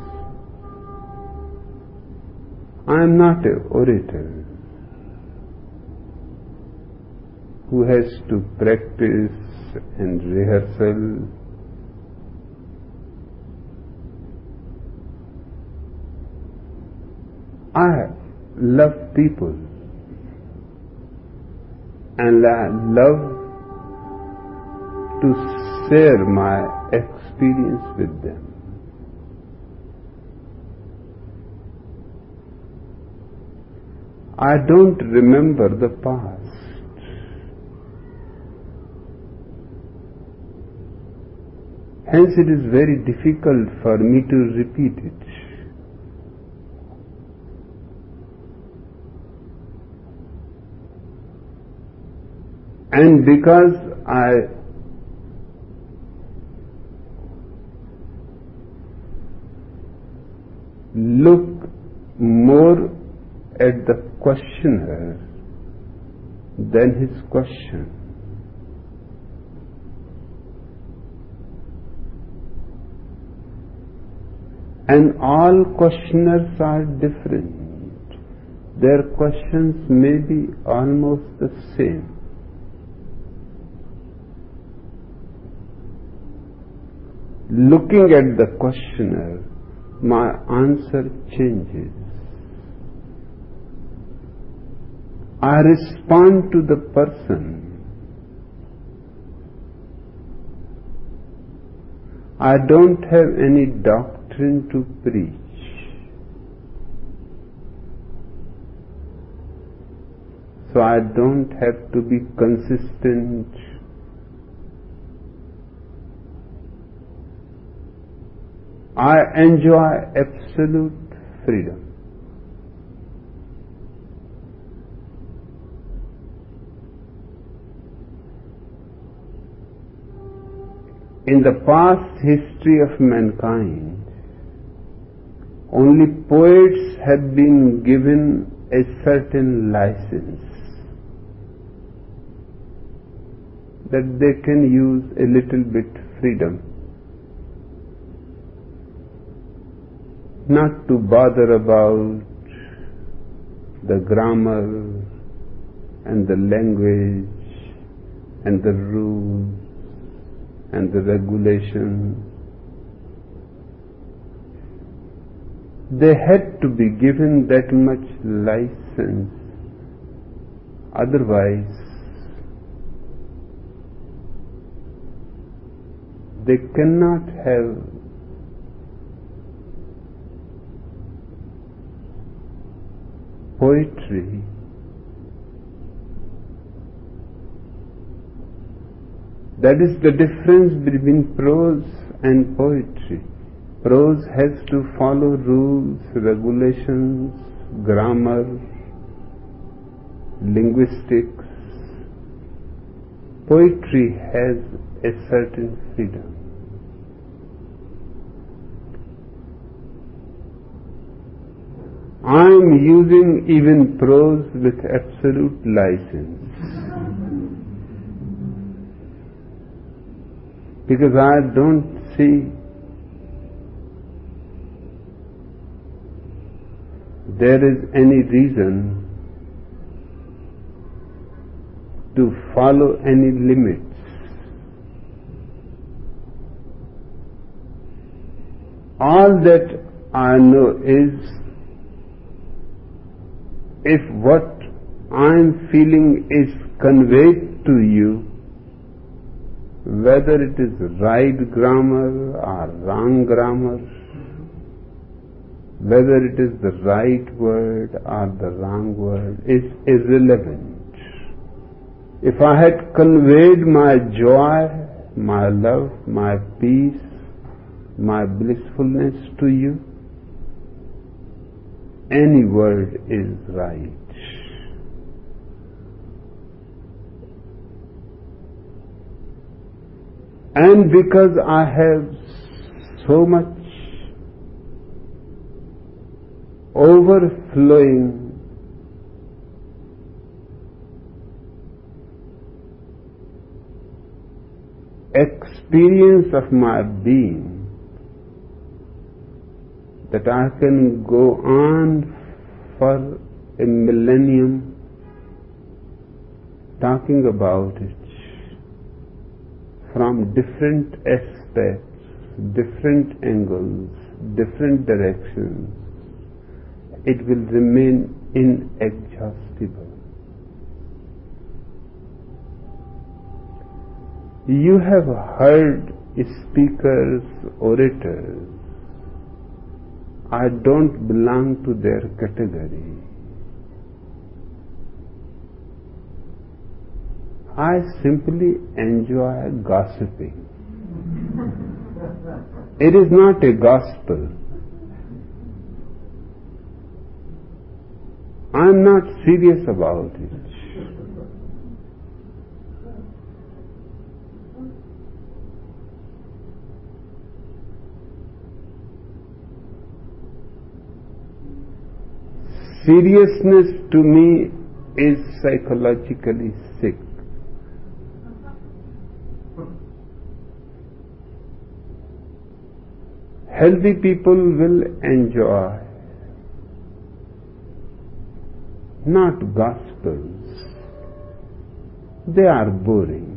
I am not an orator who has to practice and rehearsal. I love people and I love to share my experience with them. I don't remember the past. Hence it is very difficult for me to repeat it. And because I look more at the questioner than his question, and all questioners are different. Their questions may be almost the same. Looking at the questioner, my answer changes. I respond to the person. I don't have any doctrine to preach. So I don't have to be consistent. I enjoy absolute freedom. In the past history of mankind, only poets have been given a certain license that they can use a little bit freedom, not to bother about the grammar and the language and the rules and the regulations. They had to be given that much license, otherwise they cannot have poetry. That is the difference between prose and poetry. Prose has to follow rules, regulations, grammar, linguistics. Poetry has a certain freedom. I am using even prose with absolute license, because I don't see there is any reason to follow any limits. All that I know is, if what I'm feeling is conveyed to you, whether it is right grammar or wrong grammar, whether it is the right word or the wrong word, is irrelevant. If I had conveyed my joy, my love, my peace, my blissfulness to you, any word is right. And because I have so much overflowing experience of my being, that I can go on for a millennium talking about it from different aspects, different angles, different directions. It will remain inexhaustible. You have heard speakers, orators. I don't belong to their category. I simply enjoy gossiping. It is not a gospel. I am not serious about it. Seriousness to me is psychologically sick. Healthy people will enjoy not gospels. They are boring.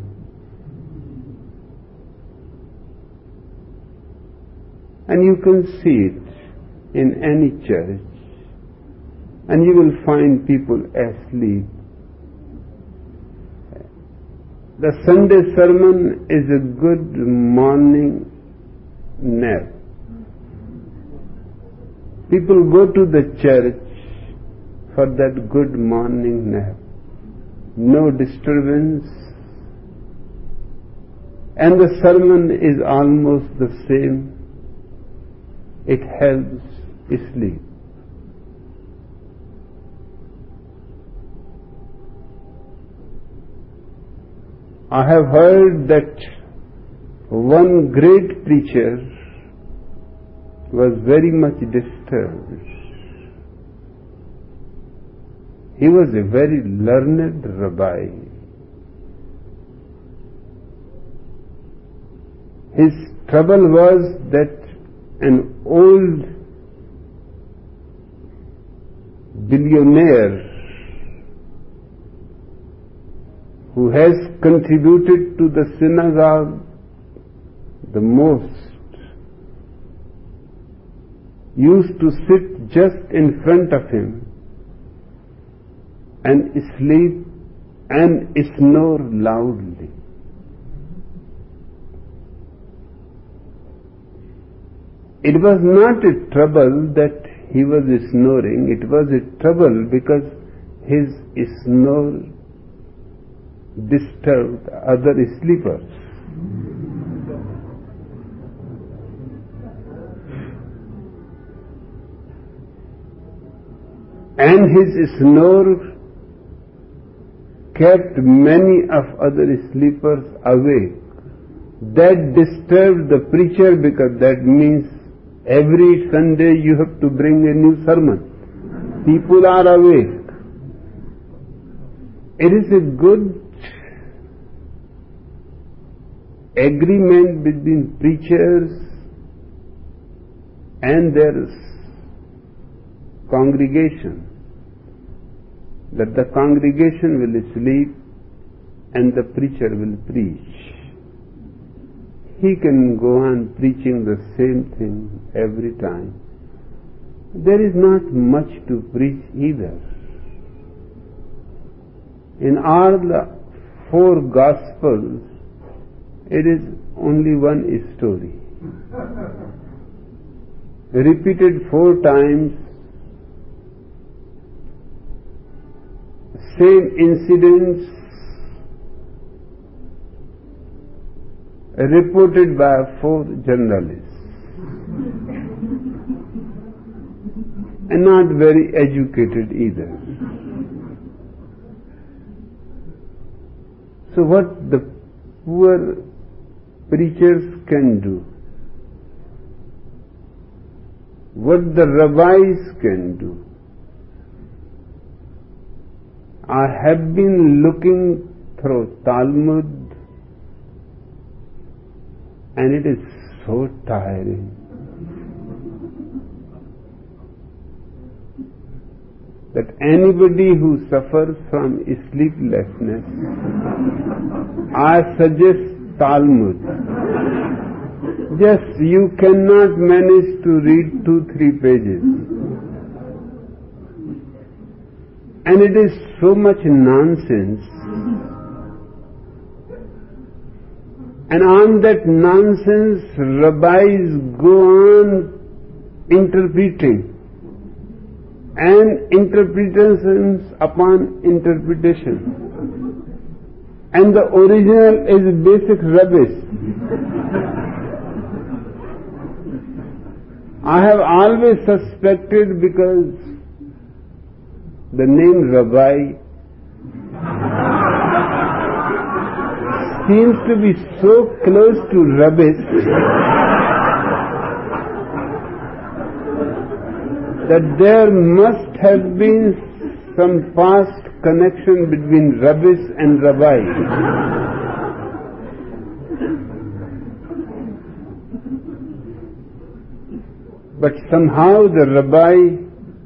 And you can see it in any church. And you will find people asleep The Sunday sermon is a good morning nap. People go to the church for that good morning nap. No disturbance. And the sermon is almost the same. It helps sleep. I have heard that one great preacher was very much disturbed. He was a very learned rabbi. His trouble was that an old billionaire who has contributed to the synagogue the most used to sit just in front of him and sleep and snore loudly. It was not a trouble that he was snoring, it was a trouble because his snore disturbed other sleepers. And his snore kept many of other sleepers awake. That disturbed the preacher because that means every Sunday you have to bring a new sermon. People are awake. It is a good agreement between preachers and their congregation that the congregation will sleep and the preacher will preach. He can go on preaching the same thing every time. There is not much to preach either. In all the 4 Gospels, it is only one story. Repeated 4 times, same incidents reported by 4 journalists, and not very educated either. So what the poor preachers can do, what the rabbis can do. I have been looking through Talmud and it is so tiring. That anybody who suffers from sleeplessness, I suggest Talmud. Just you cannot manage to read 2-3 pages. And it is so much nonsense. And on that nonsense, rabbis go on interpreting. And interpretations upon interpretation. And the original is basic rubbish. I have always suspected because the name Rabbi seems to be so close to rubbish that there must have been some past connection between rubbish and Rabbi. But somehow the Rabbi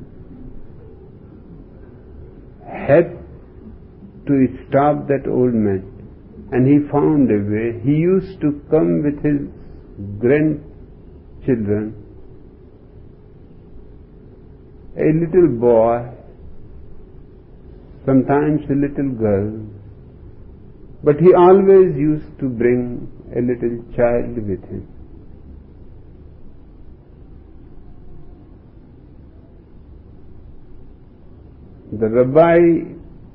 had to stop that old man, and he found a way. He used to come with his grandchildren, a little boy, sometimes a little girl, But he always used to bring a little child with him. The rabbi,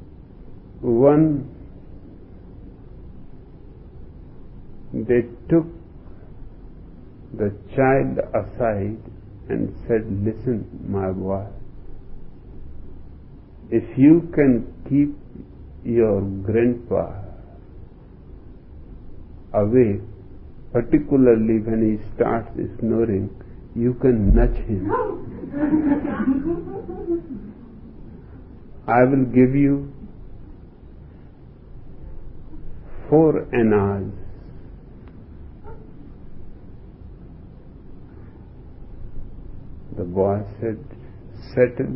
they took the child aside and said, "Listen, my boy, if you can keep your grandpa awake, particularly when he starts snoring, you can nudge him. I will give you 4 annas." The boy said, "Settled."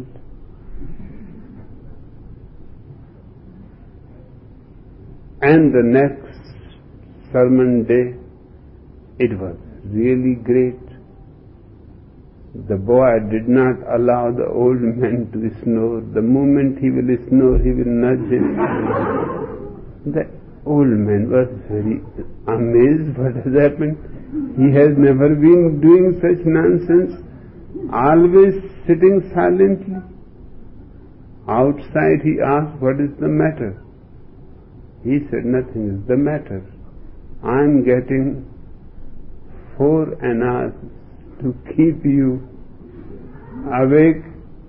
And the next sermon day, it was really great. The boy did not allow the old man to snore. The moment he will snore, he will nudge him. The old man was very amazed what has happened. He has never been doing such nonsense, always sitting silently. Outside he asked, "What is the matter?" He said, "Nothing is the matter. I am getting 4 annas to keep you awake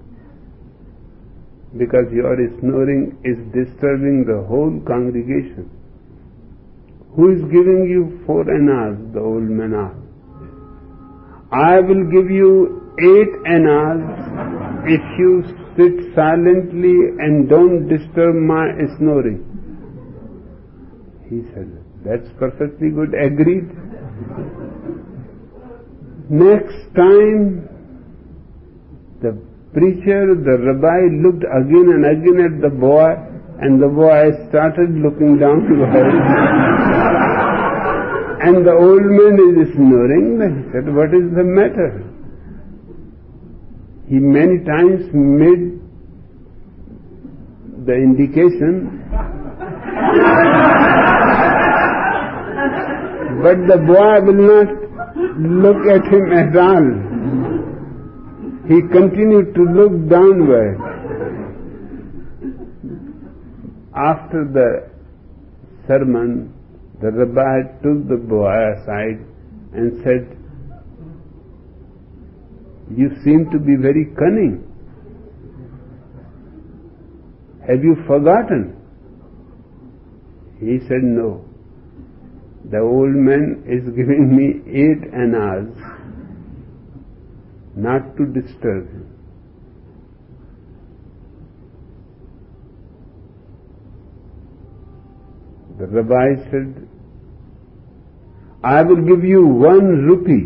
because your snoring is disturbing the whole congregation." "Who is giving you 4 annas?" the old man asked. "I will give you 8 annas if you sit silently and don't disturb my snoring." He said, "That's perfectly good." Agreed. Next time, the preacher, the rabbi, looked again and again at the boy, and the boy started looking downward. And the old man is snoring. He said, "What is the matter?" He many times made the indication, but the boy will not look at him at all. He continued to look downward. After the sermon, the rabbi took the boy aside and said, "You seem to be very cunning. Have you forgotten?" He said, "No. The old man is giving me 8 annas not to disturb him." The rabbi said, "I will give you 1 rupee.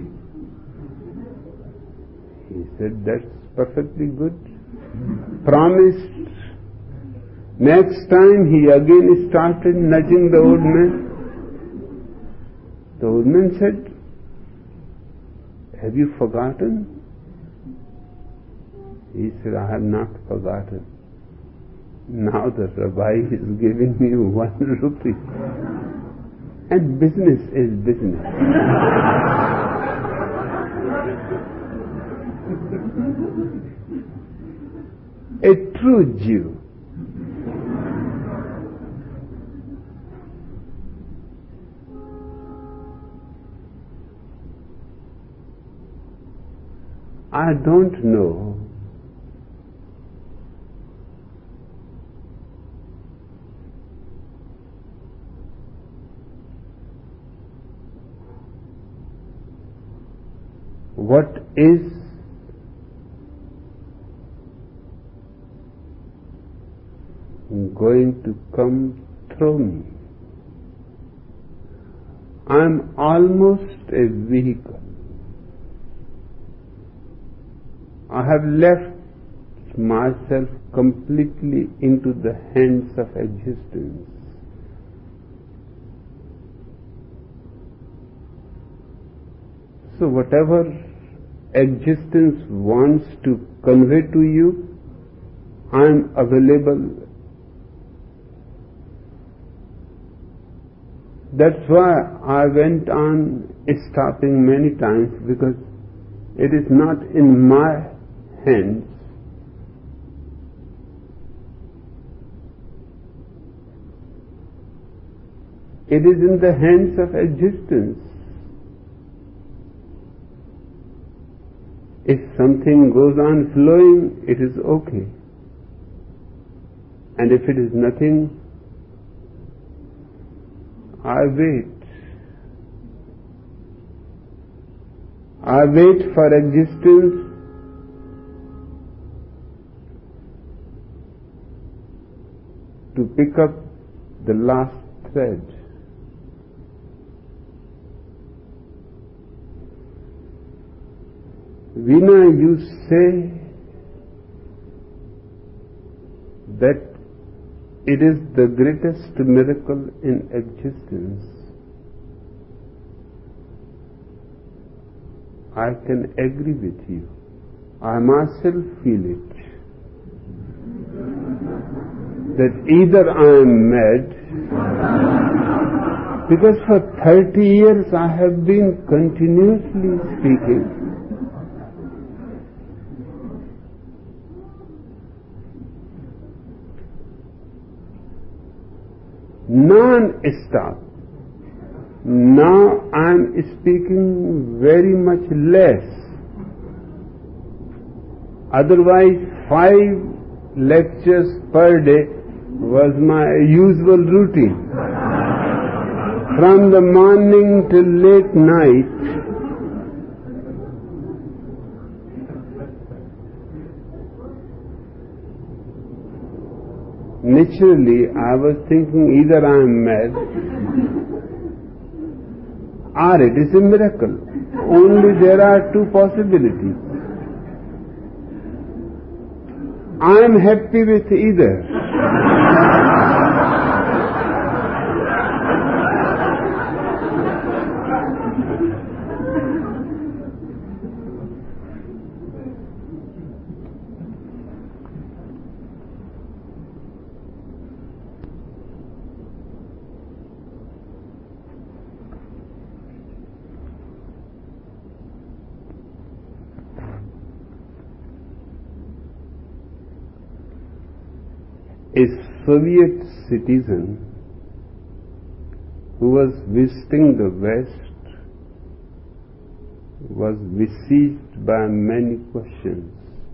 He said, "That's perfectly good." Promised. Next time he again started nudging the old man. The old man said, "Have you forgotten?" He said, "I have not forgotten. Now the rabbi is giving me 1 rupee. And business is business." A true Jew. I don't know what is going to come through me. I am almost a vehicle. I have left myself completely into the hands of existence. So whatever existence wants to convey to you, I am available That's why I went on stopping many times, because it is not in my hands. It is in the hands of existence. If something goes on flowing, it is okay. And if it is nothing, I wait. I wait for existence to pick up the last thread. Veena, you say that it is the greatest miracle in existence. I can agree with you. I myself feel it. That either I am mad, because for 30 years I have been continuously speaking, non-stop. Now I am speaking very much less. Otherwise, 5 lectures per day was my usual routine. From the morning till late night, naturally, I was thinking either I am mad or it is a miracle. Only there are 2 possibilities. I am happy with either. A Soviet citizen who was visiting the West was besieged by many questions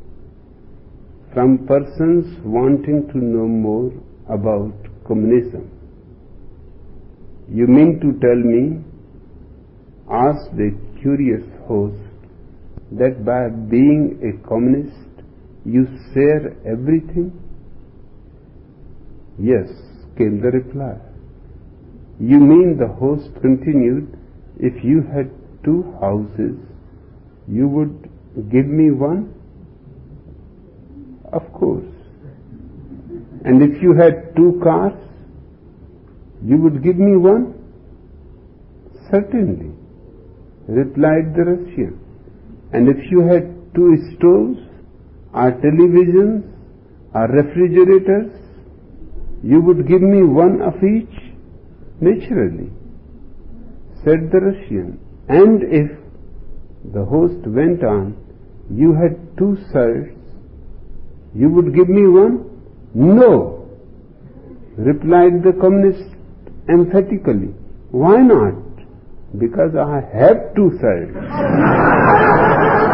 from persons wanting to know more about communism. You mean to tell me, asked the curious host, that by being a communist you share everything? Yes, came the reply. You mean, the host continued, if you had 2 houses, you would give me 1? Of course. And if you had 2 cars, you would give me 1? Certainly, replied the Russian. And if you had 2 stoves, or televisions, or refrigerators, you would give me 1 of each? Naturally, said the Russian. And if, the host went on, you had 2 shirts, you would give me 1? No, replied the communist emphatically. Why not? Because I have 2 shirts.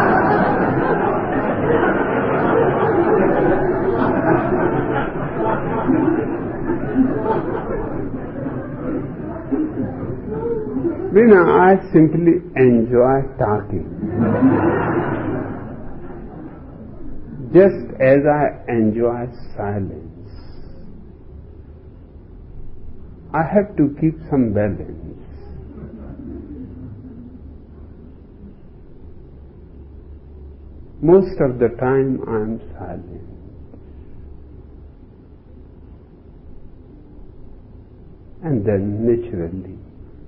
Veena, I simply enjoy talking. Just as I enjoy silence. I have to keep some balance. Most of the time I am silent. And then naturally,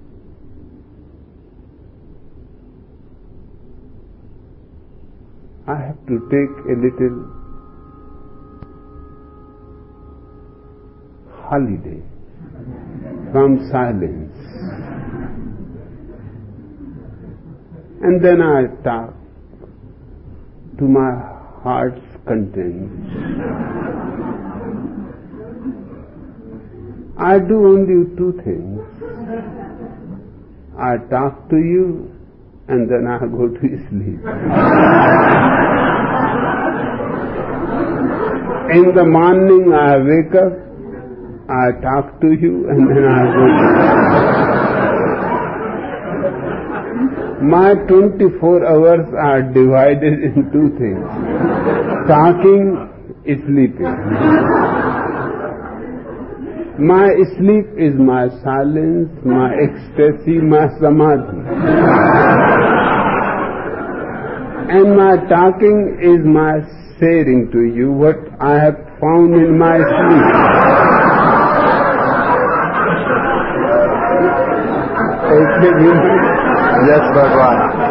I have to take a little holiday from silence. and then I talk to my heart's content. I do only two things. I talk to you and then I go to sleep. In the morning I wake up, I talk to you and then I go to sleep. My 24 hours are divided in two things. Talking, sleeping. My sleep is my silence, my ecstasy, my samadhi. And my talking is my sharing to you what I have found in my sleep. Yes, Bhagwan.